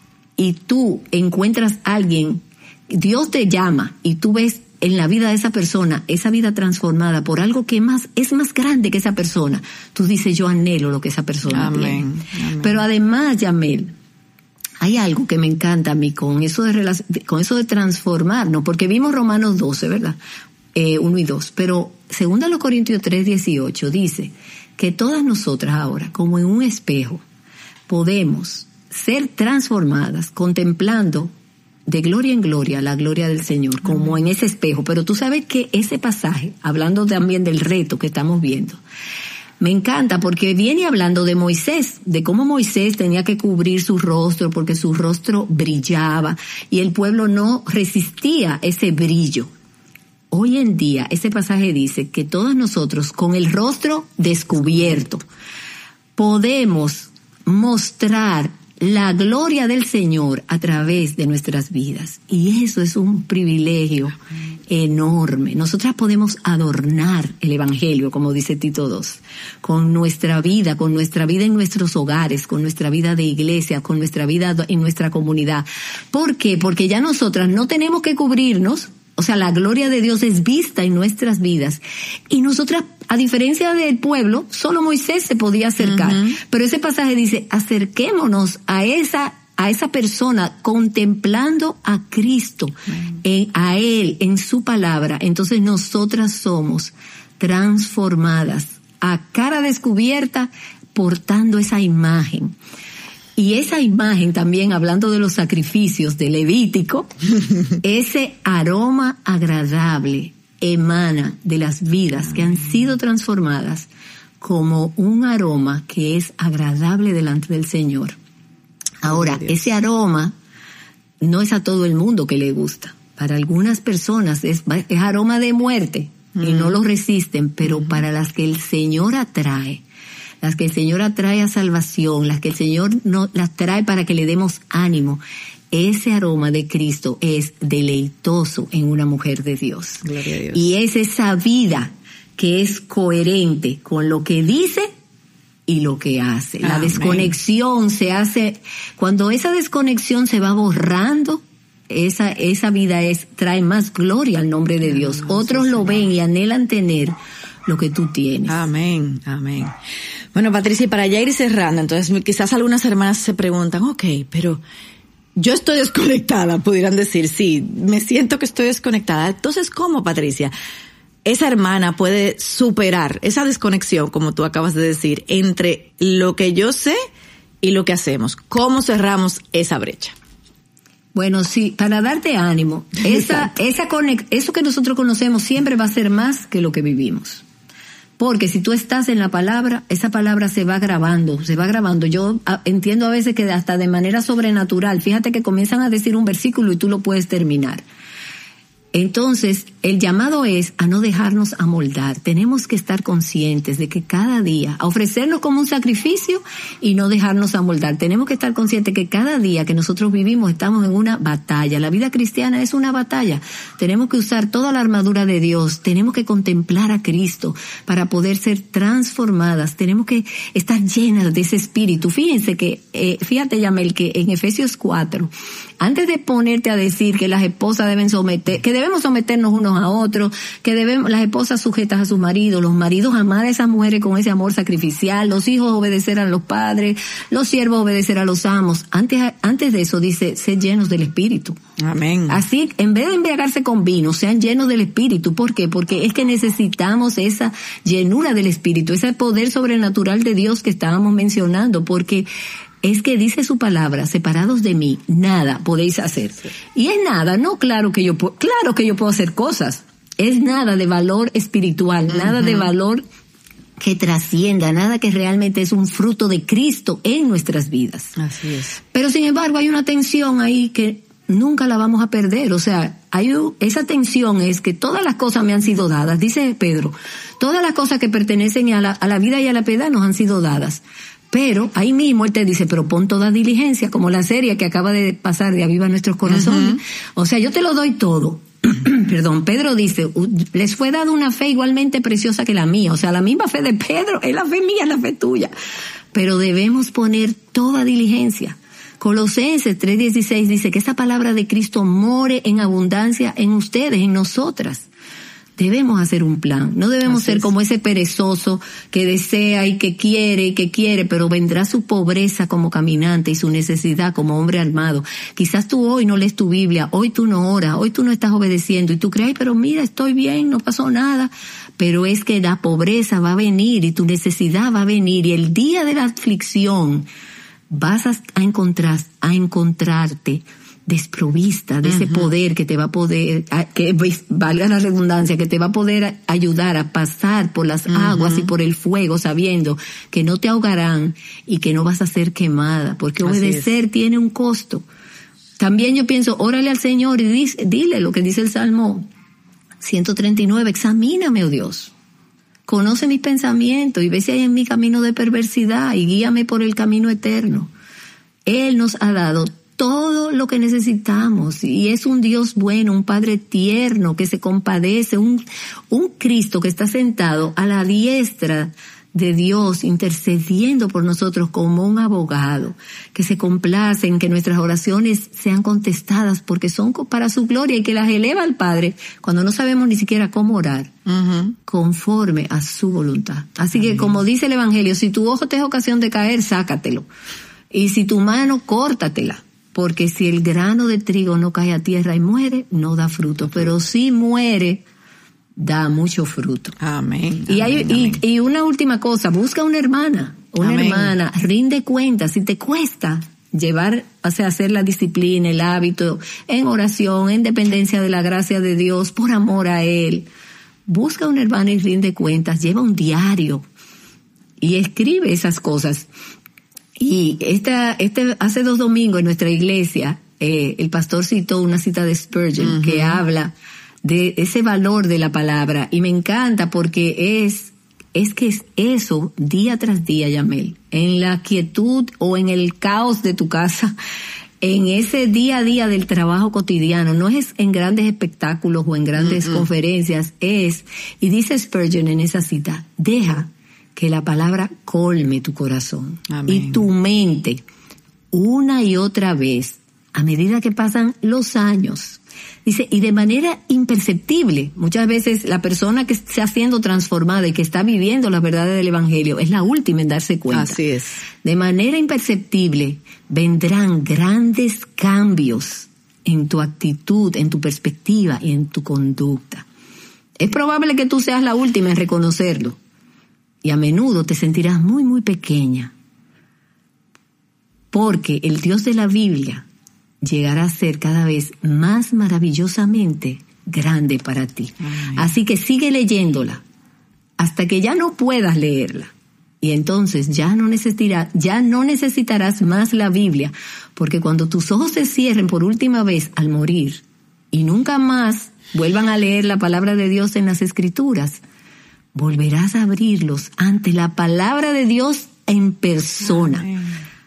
y tú encuentras a alguien, Dios te llama y tú ves en la vida de esa persona, esa vida transformada por algo que más es más grande que esa persona, tú dices, yo anhelo lo que esa persona Amén. tiene. Amén. Pero además, Yamel, hay algo que me encanta a mí con eso de relac- con eso de transformarnos, porque vimos Romanos doce, ¿verdad? Eh, uno y dos, pero segunda los Corintios tres dieciocho dice que todas nosotras ahora, como en un espejo, podemos ser transformadas contemplando de gloria en gloria la gloria del Señor, como en ese espejo. Pero tú sabes que ese pasaje, hablando también del reto que estamos viendo, me encanta porque viene hablando de Moisés, de cómo Moisés tenía que cubrir su rostro porque su rostro brillaba y el pueblo no resistía ese brillo. Hoy en día ese pasaje dice que todos nosotros con el rostro descubierto podemos mostrar la gloria del Señor a través de nuestras vidas. Y eso es un privilegio enorme. Nosotras podemos adornar el Evangelio, como dice Tito dos, con nuestra vida, con nuestra vida en nuestros hogares, con nuestra vida de iglesia, con nuestra vida en nuestra comunidad. ¿Por qué? Porque ya nosotras no tenemos que cubrirnos. O sea, la gloria de Dios es vista en nuestras vidas. Y nosotras, a diferencia del pueblo, solo Moisés se podía acercar. Uh-huh. Pero ese pasaje dice, acerquémonos a esa, a esa persona contemplando a Cristo, uh-huh. en, a Él, en su palabra. Entonces nosotras somos transformadas a cara descubierta portando esa imagen. Y esa imagen también, hablando de los sacrificios de Levítico, ese aroma agradable emana de las vidas que han sido transformadas como un aroma que es agradable delante del Señor. Ahora, ese aroma no es a todo el mundo que le gusta. Para algunas personas es, es aroma de muerte y no lo resisten, pero para las que el Señor atrae, las que el Señor atrae a salvación, las que el Señor no las trae para que le demos ánimo, ese aroma de Cristo es deleitoso en una mujer de Dios. Gloria a Dios. Y es esa vida que es coherente con lo que dice y lo que hace. La Amén. Desconexión se hace, cuando esa desconexión se va borrando, esa esa vida es trae más gloria al nombre de Dios. Amén. Otros Sí, lo Señor. ven y anhelan tener lo que tú tienes. Amén, amén. Bueno, Patricia, y para ya ir cerrando, entonces quizás algunas hermanas se preguntan, ok, pero yo estoy desconectada, pudieran decir, sí, me siento que estoy desconectada. Entonces, ¿cómo, Patricia? esa hermana puede superar esa desconexión, como tú acabas de decir, entre lo que yo sé y lo que hacemos? ¿Cómo cerramos esa brecha? Bueno, sí, para darte ánimo, esa, esa conex- eso que nosotros conocemos siempre va a ser más que lo que vivimos. Porque si tú estás en la palabra, esa palabra se va grabando, se va grabando. Yo a, entiendo a veces que hasta de manera sobrenatural, fíjate que comienzan a decir un versículo y tú lo puedes terminar. Entonces, el llamado es a no dejarnos amoldar. Tenemos que estar conscientes de que cada día, a ofrecernos como un sacrificio y no dejarnos amoldar. Tenemos que estar conscientes que cada día que nosotros vivimos estamos en una batalla. La vida cristiana es una batalla. Tenemos que usar toda la armadura de Dios. Tenemos que contemplar a Cristo para poder ser transformadas. Tenemos que estar llenas de ese espíritu. Fíjense que, eh, fíjate, Yamel, que en Efesios cuatro, antes de ponerte a decir que las esposas deben someter, que debemos someternos unos a otros, que debemos, las esposas sujetas a sus maridos, los maridos amar a esas mujeres con ese amor sacrificial, los hijos obedecer a los padres, los siervos obedecer a los amos. Antes, antes de eso dice, sed llenos del Espíritu. Amén. Así, en vez de embriagarse con vino, sean llenos del Espíritu. ¿Por qué? Porque es que necesitamos esa llenura del Espíritu, ese poder sobrenatural de Dios que estábamos mencionando, porque es que dice su palabra, separados de mí, nada podéis hacer. Sí. Y es nada, no claro que yo puedo, claro que yo puedo hacer cosas. Es nada de valor espiritual, uh-huh. nada de valor que trascienda, nada que realmente es un fruto de Cristo en nuestras vidas. Así es. Pero sin embargo hay una tensión ahí que nunca la vamos a perder. O sea, hay esa tensión es que todas las cosas me han sido dadas, dice Pedro, todas las cosas que pertenecen a la, a la vida y a la piedad nos han sido dadas. Pero ahí mismo él te dice, pero pon toda diligencia, como la serie que acaba de pasar de Aviva Nuestros Corazones. Uh-huh. O sea, yo te lo doy todo. Perdón, Pedro dice, les fue dada una fe igualmente preciosa que la mía. O sea, la misma fe de Pedro es la fe mía, es la fe tuya. Pero debemos poner toda diligencia. Colosenses tres dieciséis dice que esa palabra de Cristo more en abundancia en ustedes, en nosotras. Debemos hacer un plan, no debemos Así ser es. como ese perezoso que desea y que quiere y que quiere, pero vendrá su pobreza como caminante y su necesidad como hombre armado. Quizás tú hoy no lees tu Biblia, hoy tú no oras, hoy tú no estás obedeciendo y tú crees, pero mira, estoy bien, no pasó nada. Pero es que la pobreza va a venir y tu necesidad va a venir y el día de la aflicción vas a encontrar, a encontrarte desprovista de uh-huh. ese poder que te va a poder, que valga la redundancia, que te va a poder ayudar a pasar por las uh-huh. aguas y por el fuego, sabiendo que no te ahogarán y que no vas a ser quemada, porque Así obedecer es. tiene un costo. También yo pienso, órale al Señor y dice, dile lo que dice el Salmo ciento treinta y nueve, examíname, oh Dios, conoce mis pensamientos y ve si hay en mi camino de perversidad y guíame por el camino eterno. Él nos ha dado todo lo que necesitamos y es un Dios bueno, un Padre tierno que se compadece, un, un Cristo que está sentado a la diestra de Dios intercediendo por nosotros como un abogado, que se complace en que nuestras oraciones sean contestadas porque son para su gloria y que las eleva al Padre cuando no sabemos ni siquiera cómo orar, uh-huh. conforme a su voluntad. Así uh-huh. que como dice el Evangelio, si tu ojo te es ocasión de caer, sácatelo. Y si tu mano, córtatela. Porque si el grano de trigo no cae a tierra y muere, no da fruto. Pero si muere, da mucho fruto. Amén. Y, hay, amén, y, amén. y una última cosa, busca una hermana. Una amén. hermana, rinde cuenta. Si te cuesta llevar, o sea, hacer la disciplina, el hábito, en oración, en dependencia de la gracia de Dios, por amor a Él, busca una hermana y rinde cuentas. Lleva un diario y escribe esas cosas. Y esta, este, hace dos domingos en nuestra iglesia, eh, el pastor citó una cita de Spurgeon uh-huh. que habla de ese valor de la palabra y me encanta porque es, es que es eso día tras día, Yamel, en la quietud o en el caos de tu casa, en ese día a día del trabajo cotidiano, no es en grandes espectáculos o en grandes uh-uh. conferencias, es, y dice Spurgeon en esa cita, deja que la palabra colme tu corazón Amén. y tu mente una y otra vez a medida que pasan los años. Dice, y de manera imperceptible, muchas veces la persona que está siendo transformada y que está viviendo las verdades del Evangelio es la última en darse cuenta. Así es. De manera imperceptible vendrán grandes cambios en tu actitud, en tu perspectiva y en tu conducta. Es probable que tú seas la última en reconocerlo. Y a menudo te sentirás muy, muy pequeña. Porque el Dios de la Biblia llegará a ser cada vez más maravillosamente grande para ti. Ay. Así que sigue leyéndola hasta que ya no puedas leerla. Y entonces ya no necesitarás, ya no necesitarás más la Biblia, porque cuando tus ojos se cierren por última vez al morir y nunca más vuelvan a leer la palabra de Dios en las Escrituras, volverás a abrirlos ante la palabra de Dios en persona. Amén.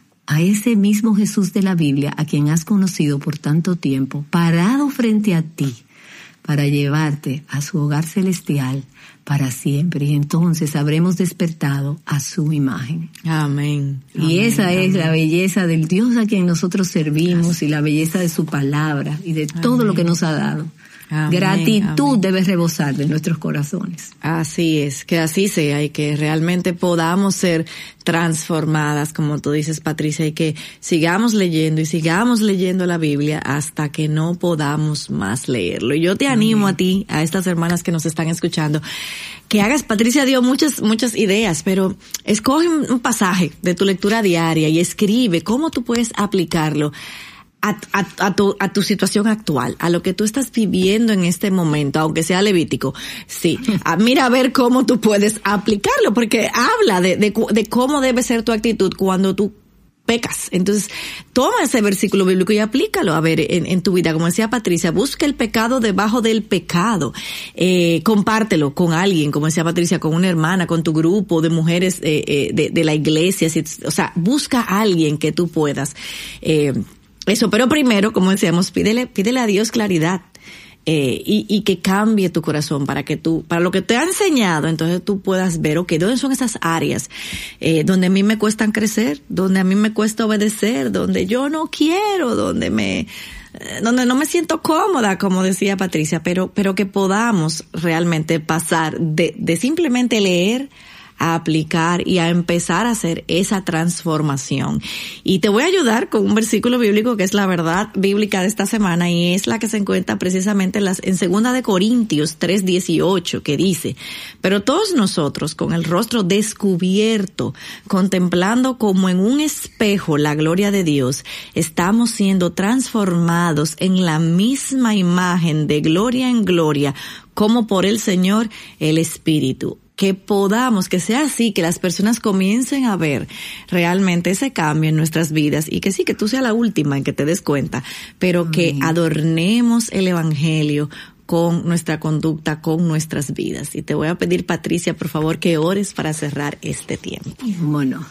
A ese mismo Jesús de la Biblia, a quien has conocido por tanto tiempo, parado frente a ti, para llevarte a su hogar celestial para siempre. Y entonces habremos despertado a su imagen. Amén. Y amén, esa amén. es la belleza del Dios a quien nosotros servimos, así. Y la belleza de su palabra y de todo amén. Lo que nos ha dado. Amén, gratitud amén. Debe rebosar de nuestros corazones. Así es, que así sea y que realmente podamos ser transformadas, como tú dices, Patricia, y que sigamos leyendo y sigamos leyendo la Biblia hasta que no podamos más leerlo. Y yo te animo amén. A ti, a estas hermanas que nos están escuchando, que hagas, Patricia dio muchas, muchas ideas, pero escoge un pasaje de tu lectura diaria y escribe cómo tú puedes aplicarlo A, a, a, tu, a tu situación actual, a lo que tú estás viviendo en este momento, aunque sea levítico. Sí, a, mira a ver cómo tú puedes aplicarlo, porque habla de, de, de cómo debe ser tu actitud cuando tú pecas. Entonces, toma ese versículo bíblico y aplícalo, a ver, en, en tu vida. Como decía Patricia, busca el pecado debajo del pecado. Eh, compártelo con alguien, como decía Patricia, con una hermana, con tu grupo de mujeres eh, eh, de, de la iglesia. O sea, busca a alguien que tú puedas eh, Eso, pero primero, como decíamos, pídele, pídele a Dios claridad, eh, y, y que cambie tu corazón para que tú, para lo que te ha enseñado, entonces tú puedas ver, ok, ¿dónde son esas áreas, eh, donde a mí me cuestan crecer, donde a mí me cuesta obedecer, donde yo no quiero, donde me, eh, donde no me siento cómoda, como decía Patricia, pero, pero que podamos realmente pasar de, de simplemente leer a aplicar y a empezar a hacer esa transformación. Y te voy a ayudar con un versículo bíblico que es la verdad bíblica de esta semana, y es la que se encuentra precisamente en, las, en segunda de Corintios tres dieciocho, que dice: pero todos nosotros, con el rostro descubierto, contemplando como en un espejo la gloria de Dios, estamos siendo transformados en la misma imagen de gloria en gloria, como por el Señor el Espíritu. Que podamos, que sea así, que las personas comiencen a ver realmente ese cambio en nuestras vidas, y que sí, que tú seas la última en que te des cuenta, pero Amén. Que adornemos el Evangelio con nuestra conducta, con nuestras vidas. Y te voy a pedir, Patricia, por favor, que ores para cerrar este tiempo. Bueno,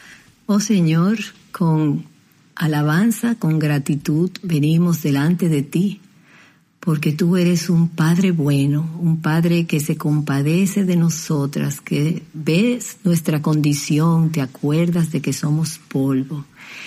oh Señor, con alabanza, con gratitud, venimos delante de ti, porque tú eres un Padre bueno, un Padre que se compadece de nosotras, que ves nuestra condición, te acuerdas de que somos polvo.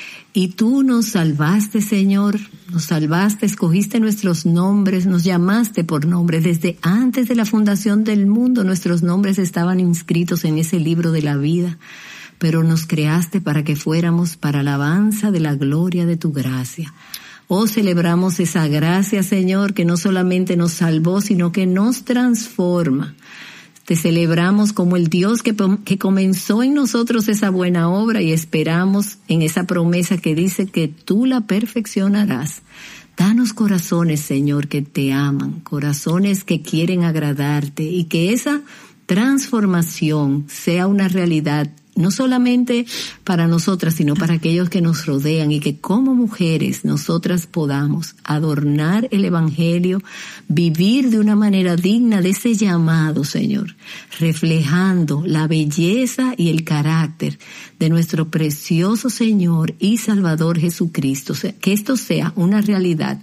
Y tú nos salvaste, Señor, nos salvaste, escogiste nuestros nombres, nos llamaste por nombre. Desde antes de la fundación del mundo, nuestros nombres estaban inscritos en ese libro de la vida, pero nos creaste para que fuéramos para alabanza de la gloria de tu gracia. Oh, celebramos esa gracia, Señor, que no solamente nos salvó, sino que nos transforma. Te celebramos como el Dios que, que comenzó en nosotros esa buena obra, y esperamos en esa promesa que dice que tú la perfeccionarás. Danos corazones, Señor, que te aman, corazones que quieren agradarte, y que esa transformación sea una realidad no solamente para nosotras, sino para aquellos que nos rodean, y que como mujeres nosotras podamos adornar el Evangelio, vivir de una manera digna de ese llamado, Señor, reflejando la belleza y el carácter de nuestro precioso Señor y Salvador Jesucristo. Que esto sea una realidad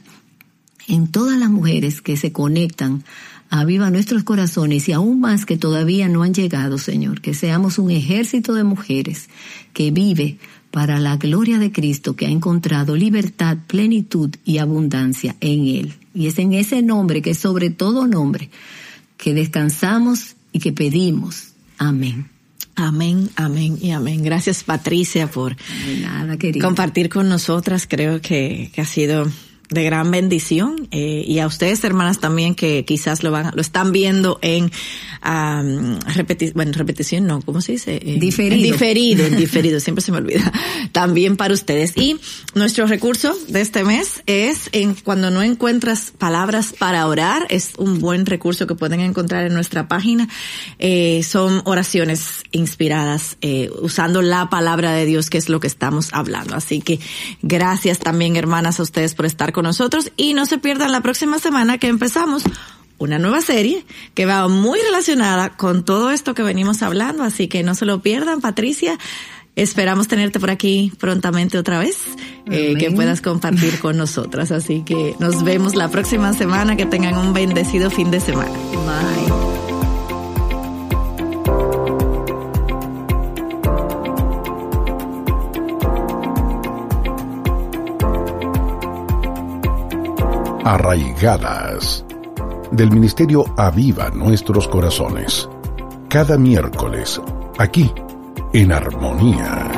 en todas las mujeres que se conectan. Aviva nuestros corazones, y aún más que todavía no han llegado, Señor, que seamos un ejército de mujeres que vive para la gloria de Cristo, que ha encontrado libertad, plenitud y abundancia en Él. Y es en ese nombre, que es sobre todo nombre, que descansamos y que pedimos. Amén. Amén, amén y amén. Gracias, Patricia, por nada, querida, compartir con nosotras. Creo que, que ha sido de gran bendición, eh, y a ustedes, hermanas, también, que quizás lo van, lo están viendo en um, repeti bueno, repetición, no, ¿cómo se dice? Eh, diferido. En diferido, en diferido, siempre se me olvida. También para ustedes. Y nuestro recurso de este mes es en cuando no encuentras palabras para orar, es un buen recurso que pueden encontrar en nuestra página. Eh, son oraciones inspiradas, eh, usando la palabra de Dios, que es lo que estamos hablando. Así que gracias también, hermanas, a ustedes por estar con nosotros, y no se pierdan la próxima semana, que empezamos una nueva serie que va muy relacionada con todo esto que venimos hablando, así que no se lo pierdan. Patricia, esperamos tenerte por aquí prontamente otra vez, eh, que puedas compartir con nosotras, así que nos vemos la próxima semana. Que tengan un bendecido fin de semana. Bye. Arraigadas, del Ministerio Aviva Nuestros Corazones, cada miércoles, aquí, en Armonía.